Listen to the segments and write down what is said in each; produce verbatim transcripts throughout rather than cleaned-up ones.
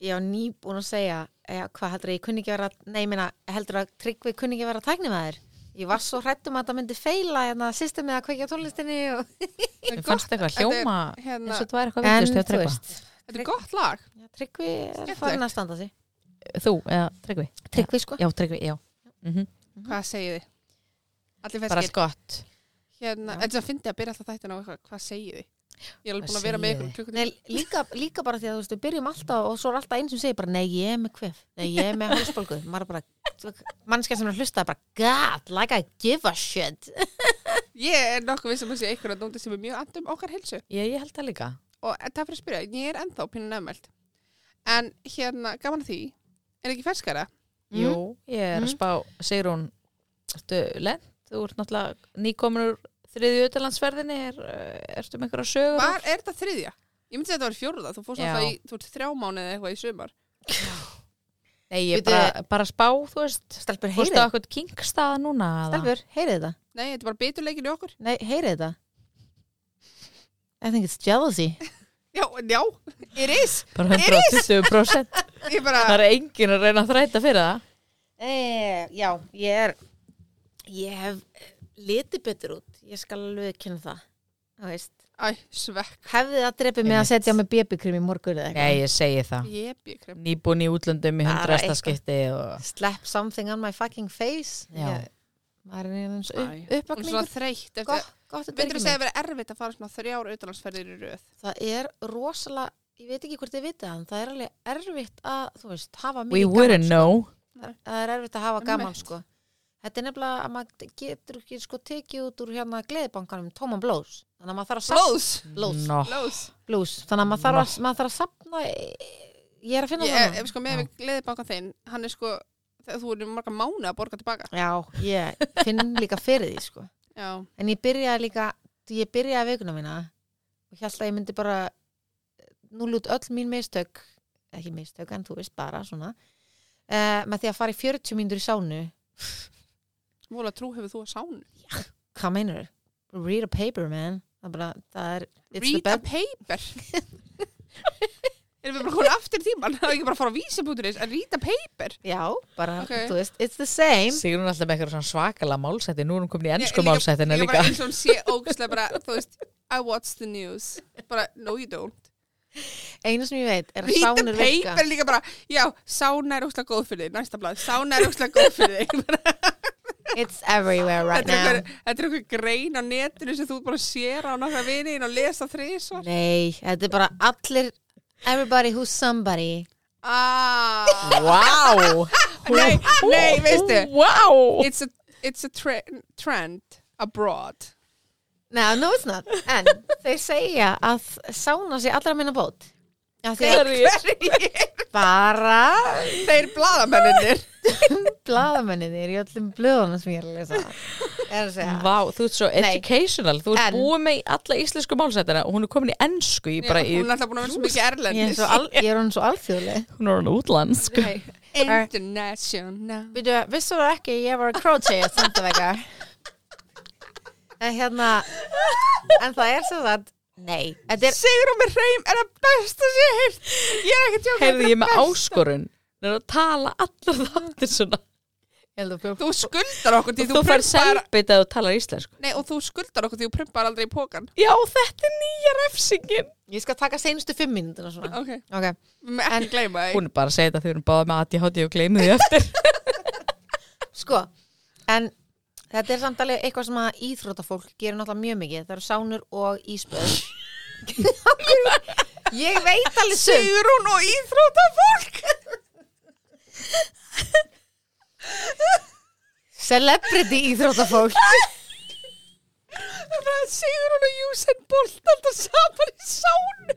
ég var nýbúin að segja ja, hvað heldur ég kunni ekki vera nei, ég meina, heldur að Tryggvi kunni ekki vera tæknimaður ég var svo hrædd um að það myndi feila hérna systemið að kveikja tónlistinni og Ég fannst eitthvað hljóma hérna, eins og það er eitthvað en vitlaust hjá þú Tryggva. veist Þetta er gott lag. ja, Tryggvi er Skemmtilegt. farin að standa sig Þú, eða Tryggvi? Tryggvi sko Já, Tryggvi, já. Mm Hvað segið þið? Allir Bara feskir. skott. Hérna, Já. en þess að fyndi að byrja alltaf þættina á eitthvað, hvað segið þið? Ég er alveg Hvað búin að vera með segið ykkur klukkutíma. Nei, líka, líka bara því að þú veist, við byrjum alltaf og svo er alltaf einn sem segir bara, nei, ég er með kvef, nei, ég er með hálsbólgu. Maður er bara, mannskja sem er að hlusta bara, God, like I give a shit. Ég er nokkuð vissum að sé ykkur að nóti sem er mjög andum okkar heilsu. Ég, ég held það líka. Og en það fyrir að spyrja, ég er ennþá pínu nefnmælt. En hérna, gaman að því, er ekki ferskara? Mm. Jú, ég er Mm. að spá, Sigrún, ertu lent? Þú ert náttúrulega nýkominur þriðju utanlandsferðinni, er, ertu með einhverja sögur? Var, er þetta þriðja? Ég myndi að þetta var fjórða, þú fórst Já. alltaf í, þú ert þrjá mánuði eða eitthvað í sumar. Nei, ég er Bíddu- bara, bara að spá, þú veist, Stelpur, fórstu heyrið, á eitthvað kingstaða núna? eða? stelpur, heyrið þetta. Nei, þetta er bara biturleikin í okkur. Nei, heyrið þetta. I think it's jealousy. Já, já, it is. Bara hundrað og tuttugu prósent. Ég bara, Það er enginn að reyna að þræta fyrir það. E, já, ég er, ég hef litið betur út. Ég skal alveg kynna það. Það veist. æ, svekk. Hefði það drepið mig að Einmitt. setja á mig B B-krem í morgun eða eitthvað? Nei, ég segi það. Jébjökrem. Nýbúin í útlöndum í Bara hundrasta eitthvað. skipti og... Slap something on my fucking face. Já. Ég, maður er eins Æ. upp, Hún er svona uppvakningur. þreytt. eftir- Gott, gott að Myndirðu byrja segja að mig. vera erfitt að fara svona þrjár utanlandsferðir í röð? Það er rosalega, ég veit ekki hvort þið vitið það, en það er alveg erfitt að, þú veist, hafa We mikið wouldn't gaman. know. Sko. Það er erfitt að hafa gaman, Einmitt. sko. Þetta er nefnilega að maður getur ekki sko tekið út úr hérna gleðibankanum tóman blós. Þannig að maður þarf að sapna Blóðs. Blóðs. No. Blóðs. blós. Þannig að maður þarf að, maður þarf að sapna, ég er að finna Ég, það. ef sko með við gleðibankan þinn, hann er sko, þegar þú erum marga mánu að borga tilbaka. Já, ég finn líka fyrir því, sko. Já. En ég byrjaði líka, ég byrjaði vikuna mína og held að ég myndi bara núl út öll mín mistök, ekki mistök, en þú veist bara svona, uh, með því að fara í fjörutíu mínútur í sánu. Móla trú hefur þú að sánu. Hvað meinar þau? Read a paper, man. Það er bara, það er, it's Read the a best. paper. Erum við bara konið aftur í tíman? Það er ekki bara að fara á vísi.is að read a paper. Já, bara, Ok. þú veist, it's the same. Sigrún er alltaf með eitthvað svona svakalega málsætti. Nú er hún komin í ennsku Ég- líka- málsættina líka. bara eins og hún sé ógæslega bara, þú veist, I watch the news. Bara, no you don't. Einu sem ég veit er að Read a sánur virka. paper líka bara, já, sána er ógæslega góð fyrir þig, næsta blað. Sána er ógæslega góð fyrir þig. Bara- It's everywhere right Þetta er now. einhver- þetta er einhver grein á netinu sem þú ert bara að séra á nokkra vini og lesa þrisvar. Nei, þetta er bara allir, everybody who's somebody. Ah. Wow. Nei, nei, veistu. Wow. It's a, it's a tre trend abroad. No, no it's not. En þeir segja að sána sig allra minna bót. Já, því að Hverjir? bara Þeir blaðamennir. blaðamenninir í öllum blöðunum sem ég er að lesa. Er að segja. Vá, þú ert svo Nei. educational. Þú ert En- búið með í alla íslensku málsættina og hún er komin í ennsku í bara í... Hún er alltaf búin að vera svo mikið Ég er, erlendis. svo al, ég er hún svo alþjóðleg. Hún er hún útlandsk. Nei, International. Býtu, vissu þú ekki, ég var að crochet samt að vega. En hérna, en það er svo að, nei, þetta er, Sigrún með hreim er að besta sér heilt. Ég er ekki tjóka. Heyrðu, ég er með áskorun. Það er að tala allar þáttir svona. ég held að fjó, Þú skuldar okkur því Og þú þú fær prumpar. selbit að þú talar íslensku. Nei, og þú skuldar okkur því þú prumpar aldrei í pókan. Já, þetta er nýja refsingin. ég skal taka seinustu fimm mínútur svona. Ok. Ok, Með ekki gleyma því. Hún er bara að segja þetta þegar hún báði með A D H D og gleymi því eftir. sko, en þetta er samt alveg eitthvað sem að íþróttafólk gerir náttúrulega mjög mikið. Það eru sánur og ísböð. ég veit alveg sum. Sigrún og íþróttafólk. Celebrity íþróttafólk. Það er bara Sigrún og Usain Bolt alltaf saman í sánu.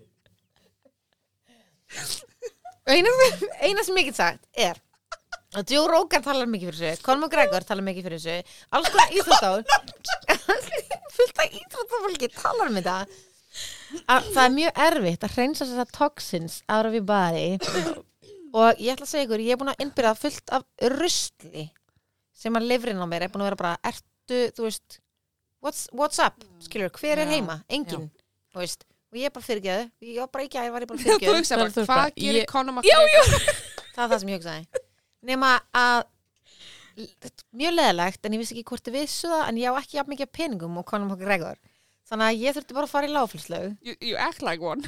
eina, sem- eina sem ég get sagt er að Joe Rogan talar mikið fyrir þessu, Conor McGregor talar mikið fyrir þessu, alls konar íþróttafólk fullt af íþróttafólki talar um þetta að það er mjög erfitt að hreinsa þessa toxins out of your body og ég ætla að segja ykkur, ég er búin að innbyrða fullt af rusli sem að lifrin á mér er búin að vera bara, ertu, þú veist what's, what's up, skilur, hver er Já, heima, enginn þú veist, og ég er bara fyrirgeðu, ég var bara í gær var ég bara Þú fyrirgeðu, hugsa bara, þú ert hvað bara- gerir ég- Conor McGregor? það er það sem ég hugsaði nema að mjög leðilegt, en ég vissi ekki hvort þið vissu það en ég á ekki jafn mikið af peningum og Conor McGregor, þannig að ég þurfti bara að fara í lágfélslög You, you act like one.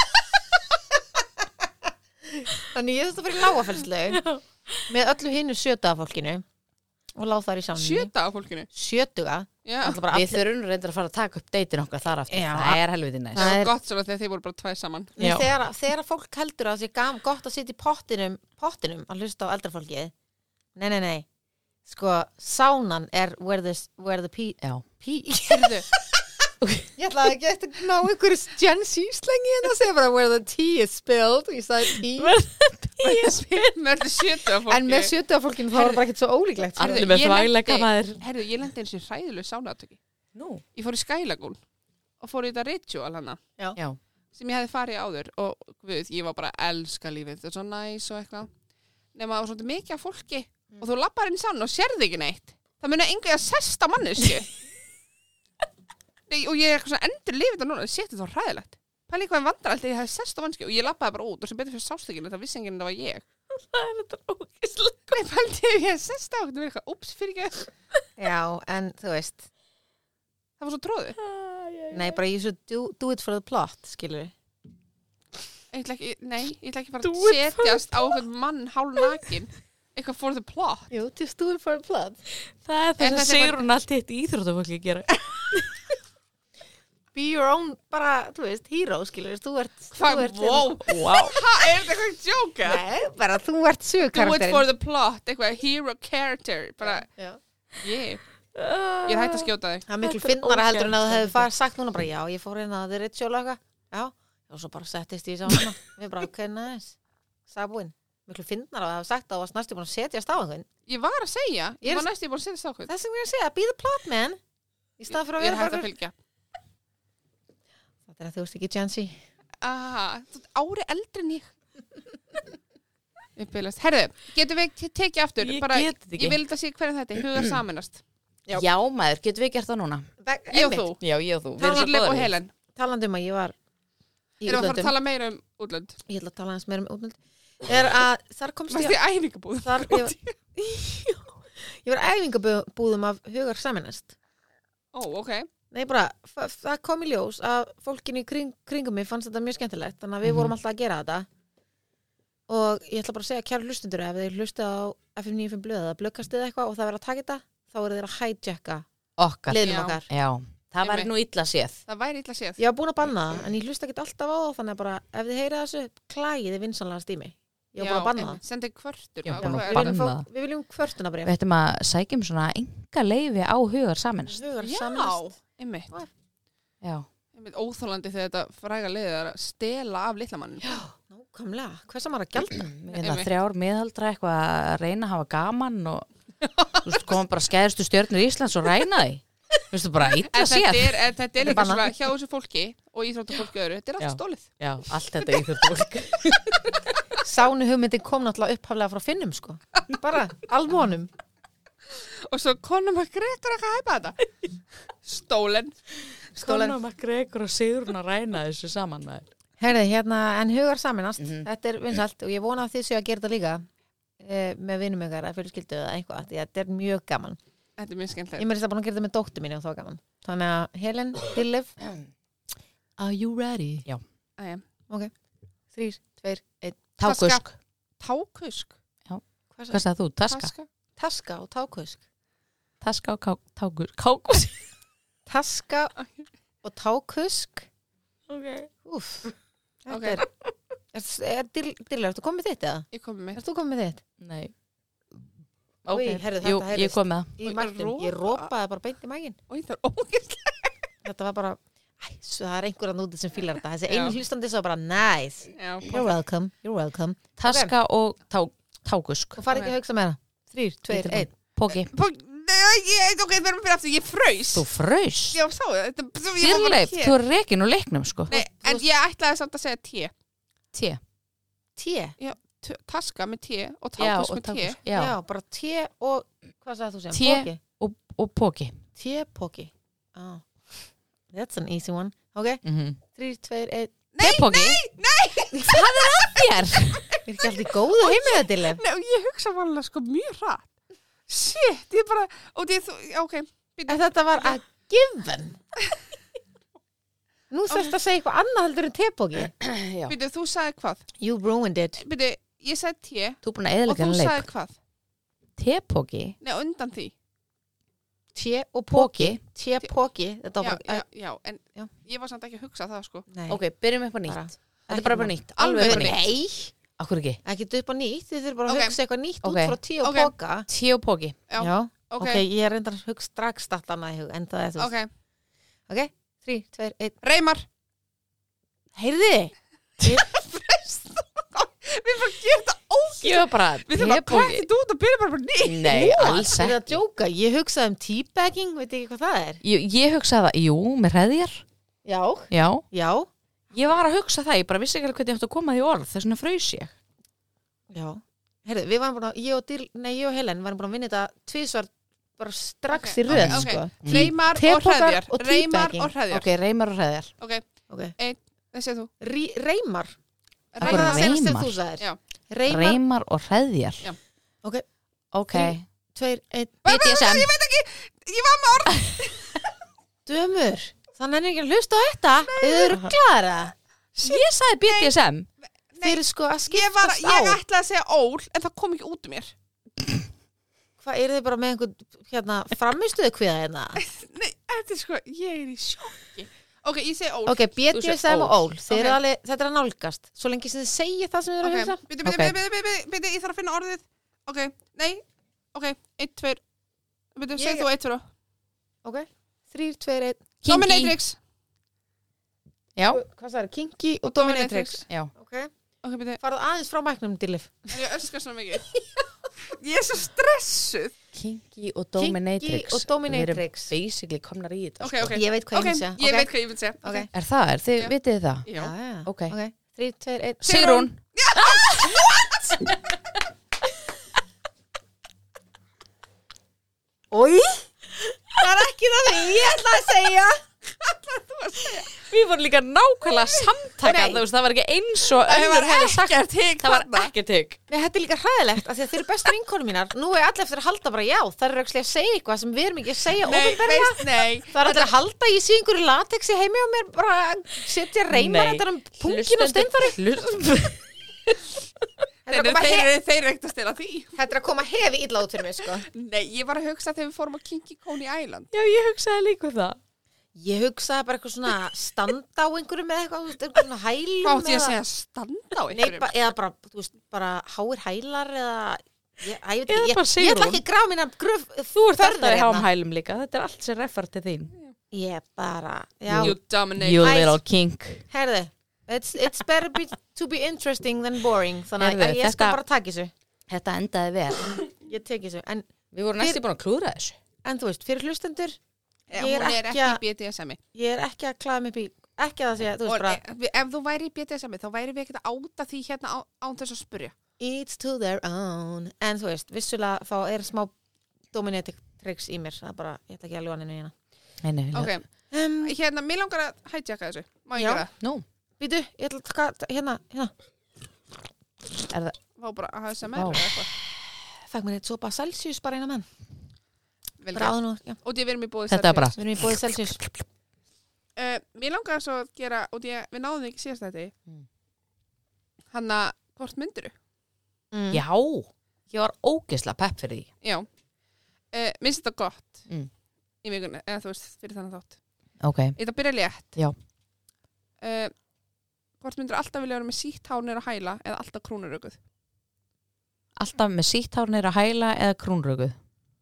þannig ég þurfti að fara í lágfélslög með öllu hinnu sjötuga fólkinu og láð þar í sáninni Sjöta á fólkinu. sjötuga Já. Ætla bara Við allir- þurfum reyndar að fara að taka upp deytin okkar þar aftur. Já. Það er helviti næst. Það Það var er- gott svona þegar þið voru bara tvær saman. Nei, Já. þegar, þegar fólk heldur að það sé gam, gott að sitja í pottinum, pottinum að hlusta á eldra fólkið nei, nei, nei sko, sánan er where the, where the pee, Já. pee. Heyrðu, ég ætlaði ekki eftir að ná einhverju Gen Z slengi en það segja bara where the tea is spilled og ég sagði tea með öllu sjöta á fólki. en með sjötuga fólkinu þá var það bara ekkert svo ólíklegt sko. Heyrðu, Allir með ég þvægleika lendi- maður. Herðu, ég lendi eins og hræðilegu sánaðatöki. Nú. Ég fór í Skylagún og fór í þetta ritual hana Já. sem ég hefði farið áður og við, ég var bara að elska lífið. Þetta er svo næs og eitthvað. Nefn að það var svona mikið af fólki og þú lappar inn í sánu og sérði ekki neitt. Það muni enga að sesta mannesku. Nei, og ég er eitthvað svona endur lífið þetta núna. Það sétti þá hræðilegt. Pæli hvað en vandrar alltaf ég hefði sesta mannesku og ég lappaði bara út og sem betur fyrir sástökinu það vissi enginn að það var ég. Það er þetta ógislega. Nei, pældi ef ég hefði sesta á þetta verið eitthvað, úps, fyrir ekki. já, en þú veist Það var svo tróðu. nei, bara ég svo do, do it for the plot skilur Ég ætla ekki, nei, ég ætla ekki bara Do að it setjast á einhvern mann hálf nakin. Eitthvað for the plot. jú, just do it for the plot Það er En það sem þetta er Sigrún allt hitt íþróttafólki gera. be your own, bara, þú veist, hero skilur, þú ert Hvað, þú ert- wow. Wow. Ha, er þetta eitthvað djóka? nei, bara þú ert Do it sögkarakterinn for the plot, eitthvað hero character. Bara, já. ég, ég er hægt að skjóta þig. Það er miklu Þetta er finnara heldur en að það ógeðslega hefði farið sagt núna bara, já, ég fór inn að það er ritual og eitthvað, já, og svo bara settist ég í sána, við bara, ok, nice, sabúinn, miklu finnara að það hefði sagt að það var næstu búin að setjast á einhvern, Ég var að segja, Ég ég er- var næstu búin að setja stákvöld. þess sem ég er að segja, be the plot man, í stað fyrir að Ég er vera hægt bara, að fylgja. þetta er að þú veist ekki Gen Z, Ah, þú ert ári eldri en ég. Ég bylast. Herðu, getum við te- tekið aftur? Ég bara, get þetta ekki. Ég vil þetta sé hvernig þetta er, huga saminast. Já. Já, maður, getum við gert það núna? Ég og þú. Já, ég og þú. Við erum svo Írlef góðar og í því. Helen. talandi um að ég var í Erum við að fara að útlöndum, tala meira um útlönd? ég ætla að tala eins meira um útlönd, er að þar komst Varst ég, þið æfingabúð? þar, ég, var- ég var æfingabúðum af hugar saminast, Ó, ok. nei bara, það, það kom í ljós að fólkinu í kring, kringum mig fannst þetta mjög skemmtilegt, þannig að við Mhm. vorum alltaf að gera þetta og ég ætla bara að segja kæru hlustundur ef þeir hlusta á F M níutíu og fimm blöð eða blökkastið eitthvað og það verður að taka þetta þá eru þeir að hijacka Okkar. liðnum Já. okkar. Já. Það væri Einmitt. nú illa séð. Það væri illa séð. Ég var búin að banna það en ég hlusta ekki alltaf á það þannig að bara ef þið heyrið þessu klægið þið vinsanlega stími. Ég var búin að banna það. Sendi kvörtur. Já, á búin að hvað er Við það? viljum, banna fá, við viljum kvörtunabrif. Við ættum að sækjum svona enga leifi á hugar saminast. Hugar Já, saminast. einmitt. Já. Einmitt óþólandi þegar þetta fræga liðið er að stela af litlamannin. Nákvæmlega. Hvers að maður að gjalda? Við erum Einmitt. þrjár miðaldra eitthvað að reyna að hafa gaman og þú veist, koma bara skæðustu stjörnur Íslands og ræna því. Þú veist, bara illa En þetta séð. er, en þetta er líka Bannað. svona hjá þessu fólki og íþróttafólki öðru. Þetta er allt Já. stólið. Já, allt þetta í þurft fólk. Sánu hugmyndin kom náttúrulega upphaflega frá Finnum sko. Bara almónum. Og svo konum að Gretar eitthvað að hæpa þetta. Stólen. Stólen. Conor McGregor og Sigrún að ræna þessu saman með þér. Herði, hérna, en hugar saminast. Mhm. Þetta er vinsælt og ég vona að þið séu að gera þetta líka e, með vinum ykkar að fjölskyldu eða eitthvað. Því að þetta er mjög gaman. Þetta er mjög skemmtilegt. Ég meiri það búin að gera þetta með dóttur mínu og það var gaman. Þannig að Helen, Dillif, are you ready? Æja. Þrýr, tveir, einn. Tákusk. Tákusk. Hvað Hvað sagði þú? Taska? Taska. Taska og tákusk. Taska og ká- tákusk. Kákusk. Taska og tákusk. Ok. Úff. Ok. Þetta er, er, er Dillif, ertu komið þitt eða? Ég kom með. Ertu komið þitt? Nei. Oj, Ok. heyrðu, Jú, þetta ég heyrðist kom með það. í Oj, mæknum. Ég rópa. rópaði bara beint í mækin. Ói, það er ógeðslega. Þetta var bara, æ, svo það er einhver að núti sem fílar þetta. Þessi Já. einu hlustandi svo bara, nice. Já, You're welcome, you're welcome. Taska og tá, tákusk. Og farið ekki að hugsa með það. Þrýr, tveir, Lítum. einn. Póki. Pó- Nei, ég, ok, verðum fyrir aftur. Ég fröys. Þú fröys. Já, sá það. Þetta- ég var bara Dýrleif, hér. þú er rekin úr leiknum, sko. Nei, en ég ætlaði samt að segja té. Té. Té. T- Taska með té og Já, tákusk og með té. tákusk. Já. Já. bara té og, hvað sagði þú sem? Té. Póki. Og, og póki. Té, póki. Ah. That's an easy one. Ok, Mhm. þrír, tveir, einn. Tepóki? Hvað er að þér? Er ekki alltaf góðu heimið þetta til þeim? Nei, og ég hugsa vanlega sko mjög hratt. Shit, ég bara, og því þú, já, ok. Býtu, En þetta var a given. Nú þarfst að segja eitthvað annað heldur en tepóki. Já. býtu, þú sagði hvað? You ruined it. Býtu, ég sagði te Þú er búin að og eðalega þú hann leik. sagði hvað? Tepóki? Nei, undan því. Té og póki. Tepóki. Þetta Já, var bara... já, já, en Já. ég var samt ekki að hugsa það, sko. Nei. Ok, byrjum upp á nýtt. Bara- Þetta er bara bara nýtt. Alveg Alveg bara bara nýtt. Nei. Akkur ekki? Ekkert upp á nýtt. Þið þurfum bara að Ok. hugsa eitthvað nýtt Ok. út frá té og Ok. póka. Tí og póki. Já. Já. Ok, Ok, ég er reyndar að hugsa strax allt annað í hug. En það er þú. ok. Ok, þrír, tveir, einn. Reymar. Heyrði. Við erum bara að gera þetta ógæst. Ég var bara Við þurfum að tepóki. kræta þetta út og byrja bara bara nýtt. Nei, alls Það er að ekki. djóka. Ég hugsaði um teabagging. Veit ekki hvað það er? Ég, ég hugsaði það, jú, með hreðjar. Já. Já. Já. Ég var að hugsa það, ég bara vissi ekki alveg hvernig ég átti að koma því orð, þess vegna fraus ég. Já. Heyrðu, við varum búin að, ég og, Dil, nei, ég og Helen varum búin að vinna þetta tvísvar bara strax Ok, í röð, ok, ok. sko. Reymar og Tepokar hreðjar. og Reymar teabagging. og hreðjar. Ok, reymar og hreðjar. Ok, Ok. það séð þú. Rí, reymar. Af Það hverju var það senast sem reymar? þú sagðir. Já. Reymar. Reymar og hreðjar. Já. Ok. Ok. Þrír. Tveir, einn. B D S M. Ég veit ekki, ég var með orð. Dömur. Þannig er ekki að hlusta á þetta. Þið eru glæra. Ég sagði B D S M. Þið eru sko að Ég, var, skiptast á. ég ætlaði að segja ól, en það kom ekki út um mér. Hvað, eru þið bara með einhvern, hérna, framistuðu kviða hérna? Nei, þetta er sko, ég er í sjokki. Ok, ég segi ól. Ok, B D S M og ól. Þið eru Ok. alveg, þetta er að nálgast. Svo lengi sem þið segja það sem þið eru að Ok, hugsa. byrju, byrju, Ok. byrju, byrju, byrju, byrju, ég þarf að finna orðið. Ok, nei, ok, eitt, tveir. Byrju, Ég- segð þú eitt, tveir. Ok. Þrýr, tveir, einn. Dominatrix. Já. Hvað það er? Kinky og Dominatrix. Dominatrix. Já. Ok. Ok, byrju, Farðu aðeins frá mæknum, Dillif. er ég öskar svona mikið? Ég er svo stressuð. Kinky og Dominatrix. Kinky og Dominatrix. Við erum basically komnar í þetta. Ok, sko. ok. Ég veit hvað ég Ok, myndi segja. ég Ok. veit hvað ég myndi segja. Ok. Er það? Er þið, Já. vitið þið það? Já. Já, já. Ok. Ok. Þrýr, tveir, einn. Sigrún. Ói. Það er ekki það sem ég ætla að segja. Við vorum líka nákvæmlega samtaka. Nei. Það, það var ekki eins og Það önnur var hefði sagt. ekkert hik Það var þarna. ekkert hygg. Nei, þetta er líka hræðilegt, af því að þeir eru bestu vinkonum mínar. Nú er allir eftir að halda bara já. Það eru ekki að segja eitthvað sem við erum ekki að segja Nei, opinberlega. veist, nei. Það er allir að halda að ég sé einhverju latexi heimi og mér bara setja reymar þetta um pungin og steinfari. Hlustendur. Þetta er Þeir að koma þeir he- eru þeir eru ekkert að stela því. þetta er að koma hefi illa út fyrir mig, sko. Nei, ég var að hugsa þegar við fórum á Kinky Coney Island. Já, ég hugsaði líka það. Ég hugsaði bara eitthvað svona standa á einhverju með eitthvað, þú veist, einhverjum svona hælum. Hvað átti ég að eða- segja standa á Nei, einhverjum? ba eða bara, þú veist, bara háir hælar eða ég, að, ég, veit Eða ekki, ég, bara ég ætla Sigrún. ekki að grafa mína gröf Þú ert alltaf í háum hérna. hælum líka. Þetta er allt sem refar til þín. Ég bara, já, You dominate. You Æ. little kink. herðu it's, it's better be, to be interesting than boring þannig Heyrðu, að ég skal þetta- bara taka þessu Þetta endaði vel. ég tek þessu, en, Við vorum næstu búin að klúðra þessu. en þú veist, fyrir hlustendur Eh, Ég er Hún er ekki ekki að- í B D S M-i. ég er ekki að klæða mig upp í ekki að það sé, þú Og veist bara ef, ef þú væri í B D S M-i þá væri við ekkert að áta því hérna á, án þess að spurja. each to their own en þú veist, vissulega þá er smá dominatrix í mér það er bara, ég ætla ekki að ljúa henni hérna Nei, nei, nei. Ok, um, hérna, mér langar að hætjaka þessu. Má ég Já. gera það? Nú, býtu, ég ætla að taka hérna, hérna er það... Fá bara að hafa sem Vá. er eða eitthvað. fæk mér eitt sopa Celsius bara eina menn Vel bara gert. áður nú, já, Og því við erum í bóði Þetta er bara... við erum í bóði Celsius Uh, mér langar svo að gera, og því að við náðum því ekki síðast þetta, Mm. hann að, hvort myndiru? mm. Já, ég var ógeðslega pepp fyrir því. Já. Uh, minnst þetta gott Mm. í vikunni, eða þú veist, fyrir þannig þátt. Ok. Ég ætla að byrja létt. Já. Uh, hvort myndir alltaf vilja vera með sítt hár niður að hæla eða alltaf krúnurökuð? Alltaf með sítt hár niður að hæla eða krúnröguð.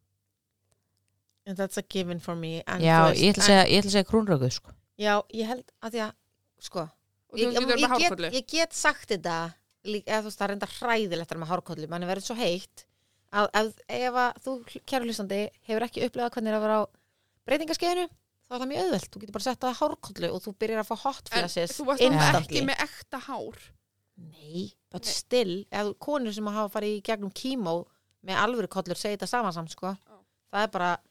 and that's a given for me en, Já, þú veist, ég ætla að segja, ég ætla að segja krúnröguð, sko. já, ég held að því að sko, Og ég, þú getur ég, með get, hárkollu. ég get sagt þetta líka, eða þú veist, það er enda hræðilegt með hárkollu, mann er verið svo heitt að ef, ef að þú, kæru hlustandi, hefur ekki upplegað hvernig er að vera á breytingaskeiðinu, þá er það mjög auðvelt þú getur bara sett það hárkollu og þú byrjar að fá hot En flashes þú varst náttúrulega instantly. ekki með ekta hár. Nei, but Nei. still eða konur sem hafa farið í gegnum kímó með alvöru kollur segja þetta saman saman, sko Já. það er bara,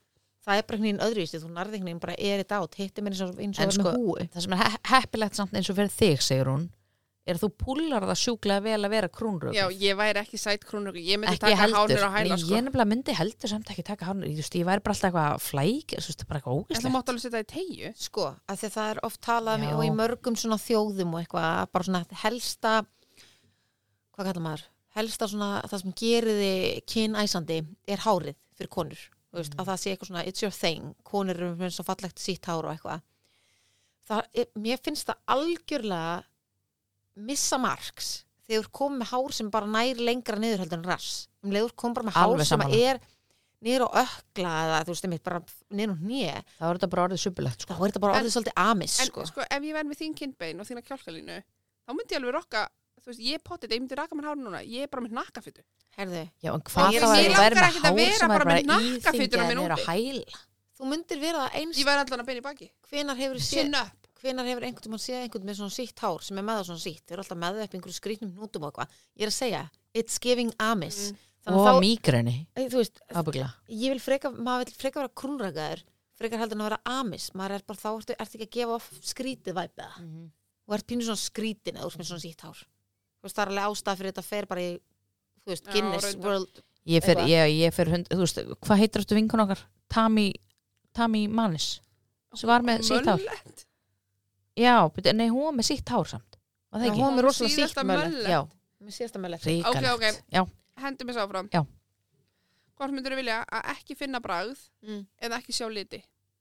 það er bara einhvern veginn öðruvísi, þú nærði einhvern veginn bara er þetta át, hittir mér eins og, eins og En er sko, með húi. það sem er he- heppilegt samt eins og fyrir þig, segir hún, er að þú púlar það sjúklega vel að vera krúnröggur. Já, ég væri ekki sæt krúnröggur, ég myndi Ekki taka heldur. hárnir á hæla Nei, sko. ég nefnilega myndi heldur samt ekki taka hárnir. Ég, ég væri bara alltaf eitthvað flæk, þú veist, bara eitthvað En þú ógislegt. mátt alveg setja í tegju. Sko, að því það er oft talað Já. um og í mörgum svona þjóðum og eitthvað, bara svona helsta, hvað kallar maður? Helsta svona, það sem gerir þið kynæsandi er hárið fyrir konur. Þú veist, að það sé eitthvað svona, it's your thing, konur eru með svo fallegt sítt hár og eitthvað. Það er, mér finnst það algjörlega missa marks þegar þú komið með hár sem bara nær lengra niður heldur en rass. Um leiður kom bara með hár Alveg sem sammála. er niður á ökla eða þú veist, einmitt bara niður á hné. Það var þetta bara orðið suppulegt, sko. Þá er þetta bara En- orðið svolítið amis, En sko. sko, ef ég væri með þín kindbein og þína kjálkalínu, þá myndi ég alveg rokka, þú veist, ég potið, ég myndi raka mér hár núna, ég er bara með nakkafittu. Herðu, Já, en hvað Ég- þá að mig þú langar væri með ekkert að hár vera sem bara er með bara hnakkafituna íþyngja mín niður á úti. hæla? þú myndir vera það eins. Ég væri allan að beina í baki. Hvenar hefur Chin séð, up. hvenar hefur einhvern veginn séð einhvern með svona sítt hár sem er með það svona sítt. Þau eru alltaf með það upp í einhverju skrýtnum hnútum og eitthvað. Ég er að segja, it's giving amis. Mm. Þannig Og að þá, mígreni, Æ, þú veist, ábyggla. ég vil freka, maður vil freka vera krúnrakaður, frekar heldur en að vera amis. Maður er bara þá, ertu, ertu ekki að gefa off skrítið væpið það. Mhm. Og ert pínu svona skrítin eða þú ert með svona sítt hár. Þú veist, það er alveg ástæð fyrir þetta fer bara í, þú veist, Já, Guinness reyndar. World. Ég fer, Eitthvað. ég, ég fer hund, þú veist, hvað heitir þetta vinkun okkar? Tami, Tami Manis, sem var með sítt hár. Möllett. Já, byrju, nei, hún var með sítt hár samt. Var það Já, ekki? hún er rosalega Síðasta sítt möllett. möllett. Já, Mér síðasta möllett. ríkalegt. Ok, ok. Já, Hendum þess áfram. Já. Hvort myndur þú vilja að ekki finna bragð Mm. eða ekki sjá liti?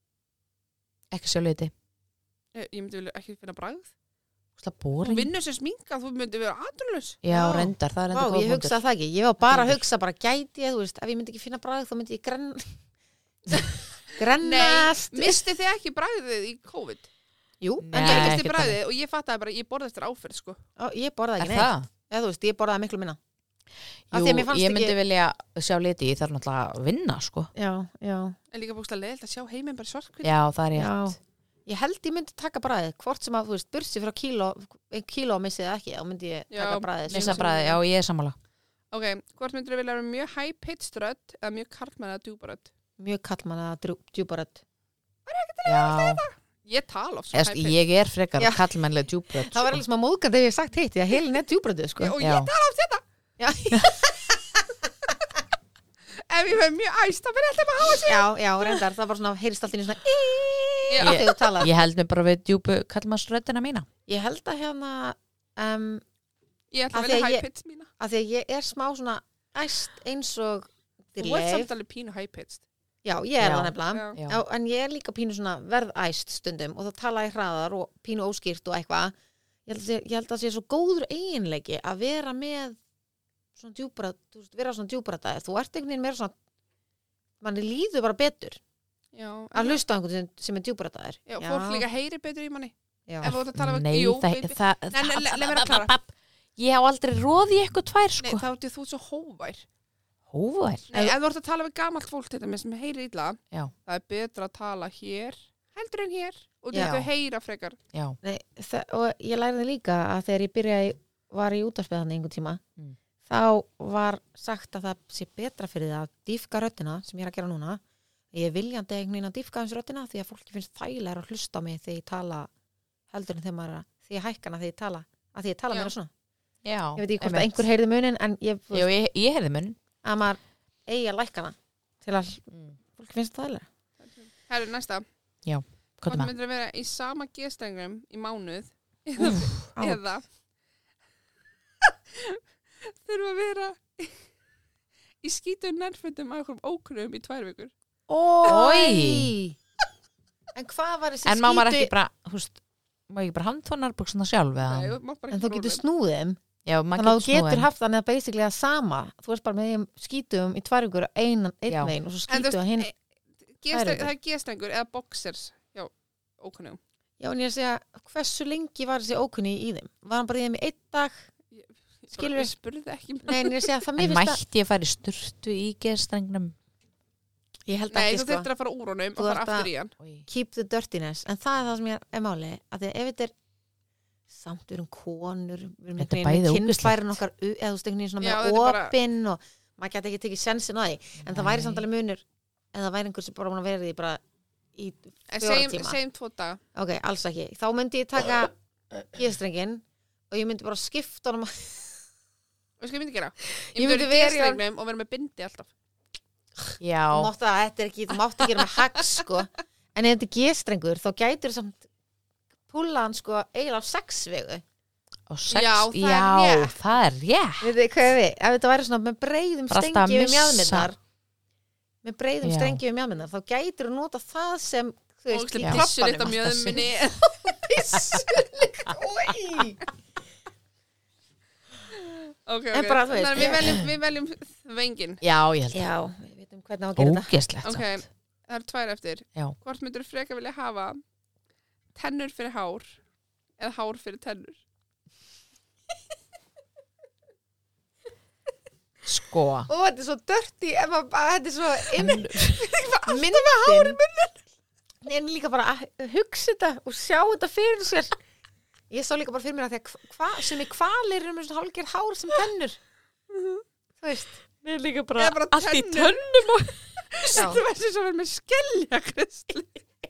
ekki sjá liti. Ég ég myndi vilja ekki finna bragð. Úsla Þú boring. vinnur sér sminka, þú myndi vera aturlaus. Já, Já. reyndar, það er Vá, reyndar ég góð hugsa það ekki. Ég var bara að Punktur. hugsa, bara gæti ég, þú veist, ef ég myndi ekki finna bragð, þá myndi ég grenn... Nei, grennast. misti þið ekki bragðið í COVID? Jú, Nei. en Ég ég, misti ekki bragðið og ég fattaði bara, ég borði eftir áferð, sko. á, ég borðaði Er ekki neitt. það? Eða þú veist, ég borðaði miklu minna. Af Jú, því að mér fannst ég myndi ekki- vilja sjá liti, ég þarf náttúrulega að vinna, sko. Já, já, En líka búst að leiðilt að sjá heiminn bara svartkvít. Já, það er ég. já. Ég held ég myndi taka bragðið, hvort sem að, þú veist, bursi frá kíló, einn kíló að missið það ekki, þá myndi ég Já, taka bragðið. missa Missa sem- bræði, já, ég er sammála. Ok, hvort myndur þú vilja vera mjög high-pitched rödd eða mjög karlmenn eða djúpa rödd? Mjög kallmann að djúbarödd. Já, Ég tala oft svo Eðst, high-pitched. ég er frekar Já. kallmennlega djúbrödd. Það var alveg sem að móðgandi ef ég hef sagt hitt, því að heilin er djúbröddu, sko. Og Já. ég tala oft þetta. Já, Ef ég verð mjög æst, þá verð ég alltaf að hafa sig. já, já, reyndar, það var svona, heyrist allt í svona, Já. af því þú talar. Ég held mig bara við djúpu kallmannsröddina mína. Ég held að hérna, um, Ég ætla Af að því velja að ég- high-pitched mína. að því að ég er smá svona æst eins og Þú ert Dýrleif. samt alveg pínu high-pitched. Já, ég er Já. það nefnilega. Já. Já. Já, en ég er líka pínu svona verðæst stundum og þá tala ég hraðar og pínu óskýrt og eitthvað. Ég held að sé- ég held að það sé svo góður eiginleiki að vera með svona djúbræð, þú veist, vera svona djúbræðaðir. Þú ert einhvern veginn meira svona, manni líður bara betur Já, að hlusta á einhvern sem, sem er djúbræðaðir. Já, fólk líka heyri betur í manni. Já. Ef þú ert að tala við, Nei, jú, það, baby. það, Nei, nei, le- leið mér að klára. Ég hef aldrei róði eitthvað tvær, Nei, sko. þá ertu þú svo hóvær. Hóvær. Nei, ef þú ert að tala við gamalt fólk til dæmis sem heyri illa, Já, það er betra að tala hér heldur en hér og Já. þau heyra frekar. já. Nei, það, og ég læriði líka að þegar ég byrjaði, var í útvarpið þannig einhvern tíma, Mm. þá var sagt að það sé betra fyrir það að dýfka röddina, sem ég er að gera núna. Ég er viljandi einhvern veginn að dýfka hans röddina því að fólki finnst þægilega að hlusta á mig þegar ég tala heldur en þegar maður er að, því ég hækkana þegar ég tala, að því ég tala Já. meira svona. Já, Ég veit ekki hvort að einhver heyrði munin, en ég, þú Jú, veist, ég, ég heyrði mun. að maður eigi að lækkana til að Mm. fólki finnst það þægilega. Herru, næsta. Hvað Hvort er með? myndir að vera í sama gestrengnum í mánuð Á. eða þurfa að vera í skítum nærfötum á okkur ókunnum í tvær vikur. Ói! En hvað var þessi En má maður skítu- ekki bara, þú veist, má ég ekki bara handfónar buksuna sjálf eða? Nei, þú mátt bara En ekki þú getur róleg. snúið þeim. Já, maður Þannig að þú snúið getur þeim. haft þannig að basically að sama. Þú ert bara með þeim skítum í tvær vikur einn Já. ein veginn og svo En þú skítu að hinn. veist, Gestreng, Tvær vikur. það er gestrengur eða boxers já, ókunnum. Já, en ég er að segja, hversu lengi var þessi ókunni í þeim? Var hann bara í þeim í einn dag? Skilurðu? Ég spurði ekki. Nei, en ég er að segja, það mér En finnst það. mætti ég færi sturtu í gestrengnum? Ég held Nei, ekki, þú sko. þurftir að fara úr honum Þú og fara þarft að- aftur í hann. Keep the dirtiness. En það er það sem ég er máli. Að því að ef þetta er samt við erum konur, við erum Þetta er einhvern bæði veginn ógeðslegt. kynfærin okkar, u- eða þú veist einhvern veginn svona Já, með þetta er bara- opinn og maður geti ekki tekið sensin á því. En það væri Nei. samt alveg munur eða væri einhver sem bara búin að vera í bara í En fjóra segjum, tíma segjum tvo daga. ok, alls ekki, þá myndi ég taka G-strengin og ég myndi bara skipta honum Hvað skal ég myndi gera? Ég Ég myndi myndi vera í vera- G-strengnum og vera með bindi alltaf. Já, þú mátt að þetta er ekki, þú mátt ekki gera með hags sko, en ef þetta er G-strengur þá gætir samt púla hann sko eiginlega á sex vegu og sex, Já, það er já, rétt. það er rétt. veit þið hvað ég við, ef þetta væri svona með breiðum Bara alltaf strengi að við missa. mjadmyndar með breiðum Já. strengi við mjadmyndar þá gætir þú nota það sem þú Og veist, slið í pissu litt á klappanum mjöðum minni. Oj. Ok, En ok. bara, þú veist, Þannig að við ég- veljum, við veljum þvengin. Já, ég held já, við veitum hvernig á að gera þetta ógeslegt Ok, samt. það eru tvær eftir. Já. Hvort myndur freka vilja hafa tennur fyrir hár eða hár fyrir tennur? Sko. og þetta er svo dirty ef að, að þetta er svo myndin með hár í munnin en líka bara að hugsa þetta og sjá þetta fyrir sér ég sá líka bara fyrir mér að því að hva, sem í kvalir eru með svona hálfgerð hár sem tennur þú veist Mér er líka Eða bara allt í tennur. tönnum og já. Þú veist þess að vera með skelja, Kristli.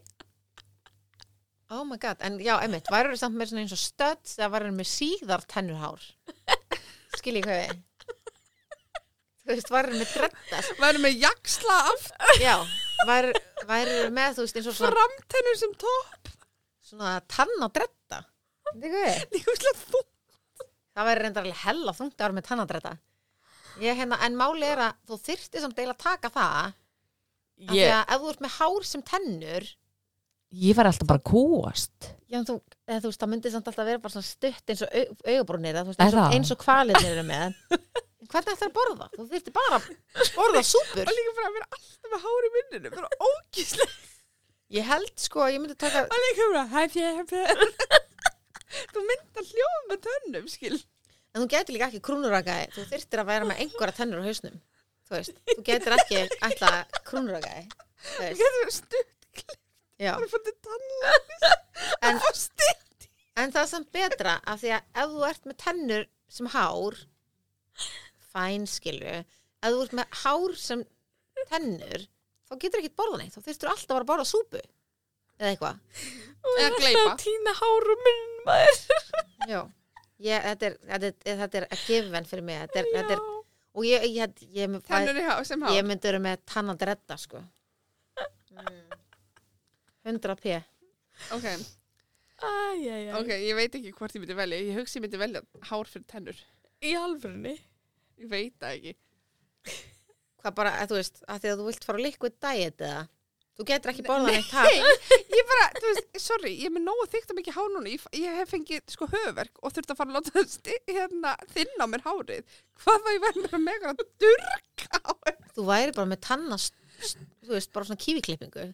oh my god, en já, einmitt væru samt með svona eins og stöds eða væru með síðar tennurhár skil ég hvað við þú veist, væru með dreddar Væri með jaksla aftur já, væru, væru með þú veist eins og svona, framtennur sem topp. svona tannadredda þetta er hvað við Ég veist að þú. það væri reyndar alveg hella þungt að vera með tannadredda ég, hérna, en máli er að þú þyrfti samt eiginlega að taka það af því Ég, að ef þú ert með hár sem tennur ég var alltaf bara að kúast. já, þú, eða, þú veist, það myndi samt alltaf vera bara svona stutt eins og au, augabrúnir eða, þú veist, Er eins, og, það? eins og kvalirnir eru með en hvernig ætti það að borða? þú þyrfti bara að borða súpur Og líka bara að vera alltaf með hár í munninu. Bara ógíslega. ég held sko að ég myndi taka Og líka bara, hæ fjör. Þú myndi að hljóða með tönnum, skil. en þú getur líka ekki krúnurakaði þú þyrftir að vera með einhverja tennur á hausnum þú veist, þú getur ekki ætla krúnurakaði þú Þú veist, getur verið stutt. já Bara fóttið tannlænis. en, Og stutt. en það er samt betra af því að ef þú ert með tennur sem hár fæn skilju ef þú ert með hár sem tennur þá getur ekki borða neitt þá þyrstur alltaf að vera að borða súpu eða eitthvað Eða gleypa. Tína hárum minn maður. já, ég, þetta, er, þetta, er, þetta er að given fyrir mig þetta er, þetta er, og ég, ég, ég, ég, Tennur í hár, sem hár. ég myndi vera með tannadredda sko mm. hundra p Ok, Æjæjæj. ok, ég veit ekki hvort ég myndi velja. Ég hugsi ég myndi velja hár fyrir tennur. Í alvörunni. Ég veit það ekki. hvað bara, að, þú veist, að því að þú vilt fara á liquid diet eða þú getur ekki borða neitt hár Nei, ég bara, þú veist, sorry, ég er með nógu þykkt að mikið hár núna. Ég, ég hef fengið sko höfverk og þurft að fara að láta sti, hérna, þinna á mér hárið. Hvað var ég verið með með eitthvað durka á mér? þú væri bara með tannast þú veist, bara svona kífiklippingu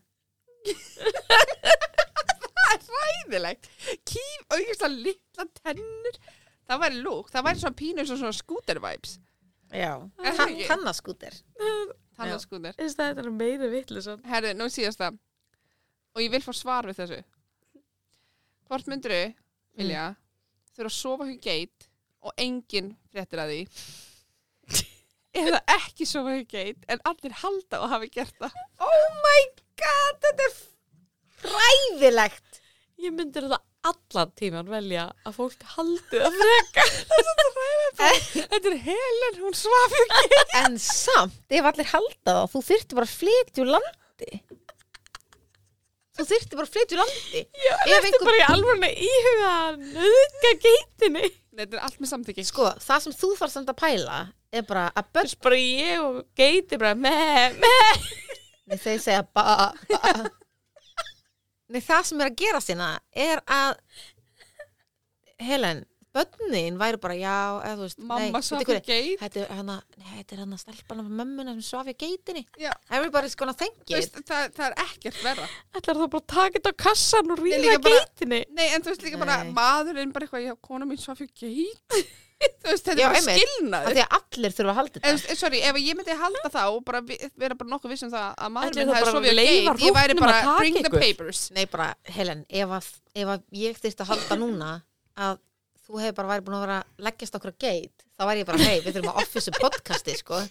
Það er ræðilegt. Kýf, auðvitað litla tennur. Það væri lúk. Það væri svona pínu svona, svona scooter vibes. já, Er það ekki? tannaskúter Tannaskúter. Þess að þetta er meira vittlusann. Herri, nú síðast það. Og ég vil fá svar við þessu. Hvort myndir þau vilja þurfa að sofa hjá geit og enginn fréttir að því? Eða ekki sofa hjá geit en allir halda og hafi gert það? oh my god, þetta er hræðilegt Ég myndir þetta allan tíman velja að fólk haldi það freka. Þetta er Helen, hún svaf hjá geit. en samt, ef allir halda það þú þyrfti bara að flytja úr landi þú þyrfti bara að flytja úr landi Já, ef þetta er einhver, bara í alvörunni íhuga að nöðga geitinni. Þetta er allt með samþykki. sko, það sem þú þarf samt að pæla er bara að börn Þess bara ég og geiti bara með, með. Nei, þeir segja ba, ba. Nei, það sem er að gera sína er að Helen, börnin væri bara já, eða þú veist Mamma nei, svaf veitu hjá hvað, geit. Þetta er hana, nei, þetta er hana stelpana með mömmuna sem svaf í geitinni Já. Everybody's gonna think Þú it veist, það, það er ekkert verra. Ætlar þá bara að taka þetta á kassan og Nei, ríða líka bara- geitinni. Nei, en þú veist líka bara, Nei. maðurinn bara eitthvað, já, kona mín svaf hjá geit. Þú veist, þetta Já, er bara einmitt. skilnaður. Af því að allir þurfa að halda En, þetta sorry, ef ég myndi halda það og bara vi- vera bara nokkuð viss um það að maður Ætli minn þá hefði bara sofið á leyfa geit, ég væri hrútnum bara að taka bring the ykkur? papers. Nei, bara, Helen, ef að, ef að ég þyrst að halda núna að þú hefur bara væri búin að vera að leggjast okkur að geit þá væri ég bara, hei, við þurfum að office podcasti, sko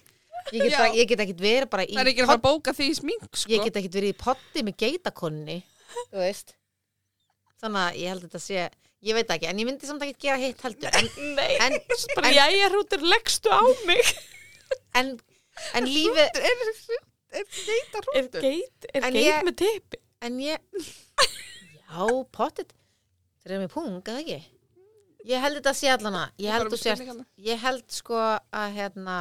Ég get, Já. bara, ég get ekkit verið bara í Það er ekki að fara að bóka því í smink, sko. Ég get ekkit verið í potti með geitakonni, þú veist. Þannig að ég held að þetta sé, ég veit ekki, en ég myndi samt ekki gera hitt heldur. En, Nei, en, bara en, jæja hrútur, leggstu á mig. en, en lífið, Er, er geita Er hrútur? geit, er En geit ég- með tippi? en ég, já, pottit, þeir eru með pung, eða ekki? Ég held þetta sé allana, ég held þú sért, ég held sko að hérna,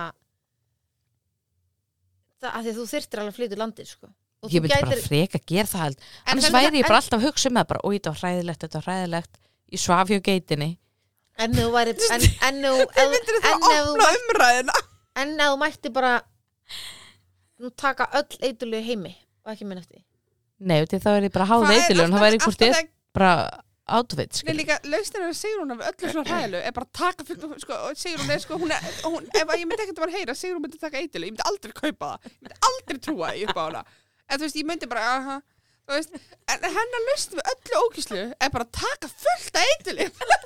það, að því að þú þyrftir alveg að flytja úr landið, sko. Og Ég þú myndi bara freka að gera það held. En Annars þetta- væri ég bara en- alltaf að hugsa um það bara, oi, þetta var hræðilegt, þetta var hræðilegt. Ég svaf hjá geitinni. En þú væri, en, en þú, en, Myndir en, það ef þú opna umræðina? En ef þú mætti bara nú taka öll eitulegu heimi og ekki minn eftir. Nei, því þá er ég bara háð Hvað er eitilun, það væri alltaf- hvort ég alltaf bara outfit, Nei, skil. líka, lausnir er að Sigrún af öllu svona hræðilu er bara að taka fullt af, sko, og Sigrún er, sko, hún er, hún, ef að ég myndi ekkert að vera að heyra, Sigrún myndi taka eitilu, ég myndi aldrei kaupa það, ég myndi aldrei trúa því upp á hana. En þú veist, ég myndi bara, aha, þú veist, en hennar lausn við öllu ókíslu er bara að taka fullt af eitilu.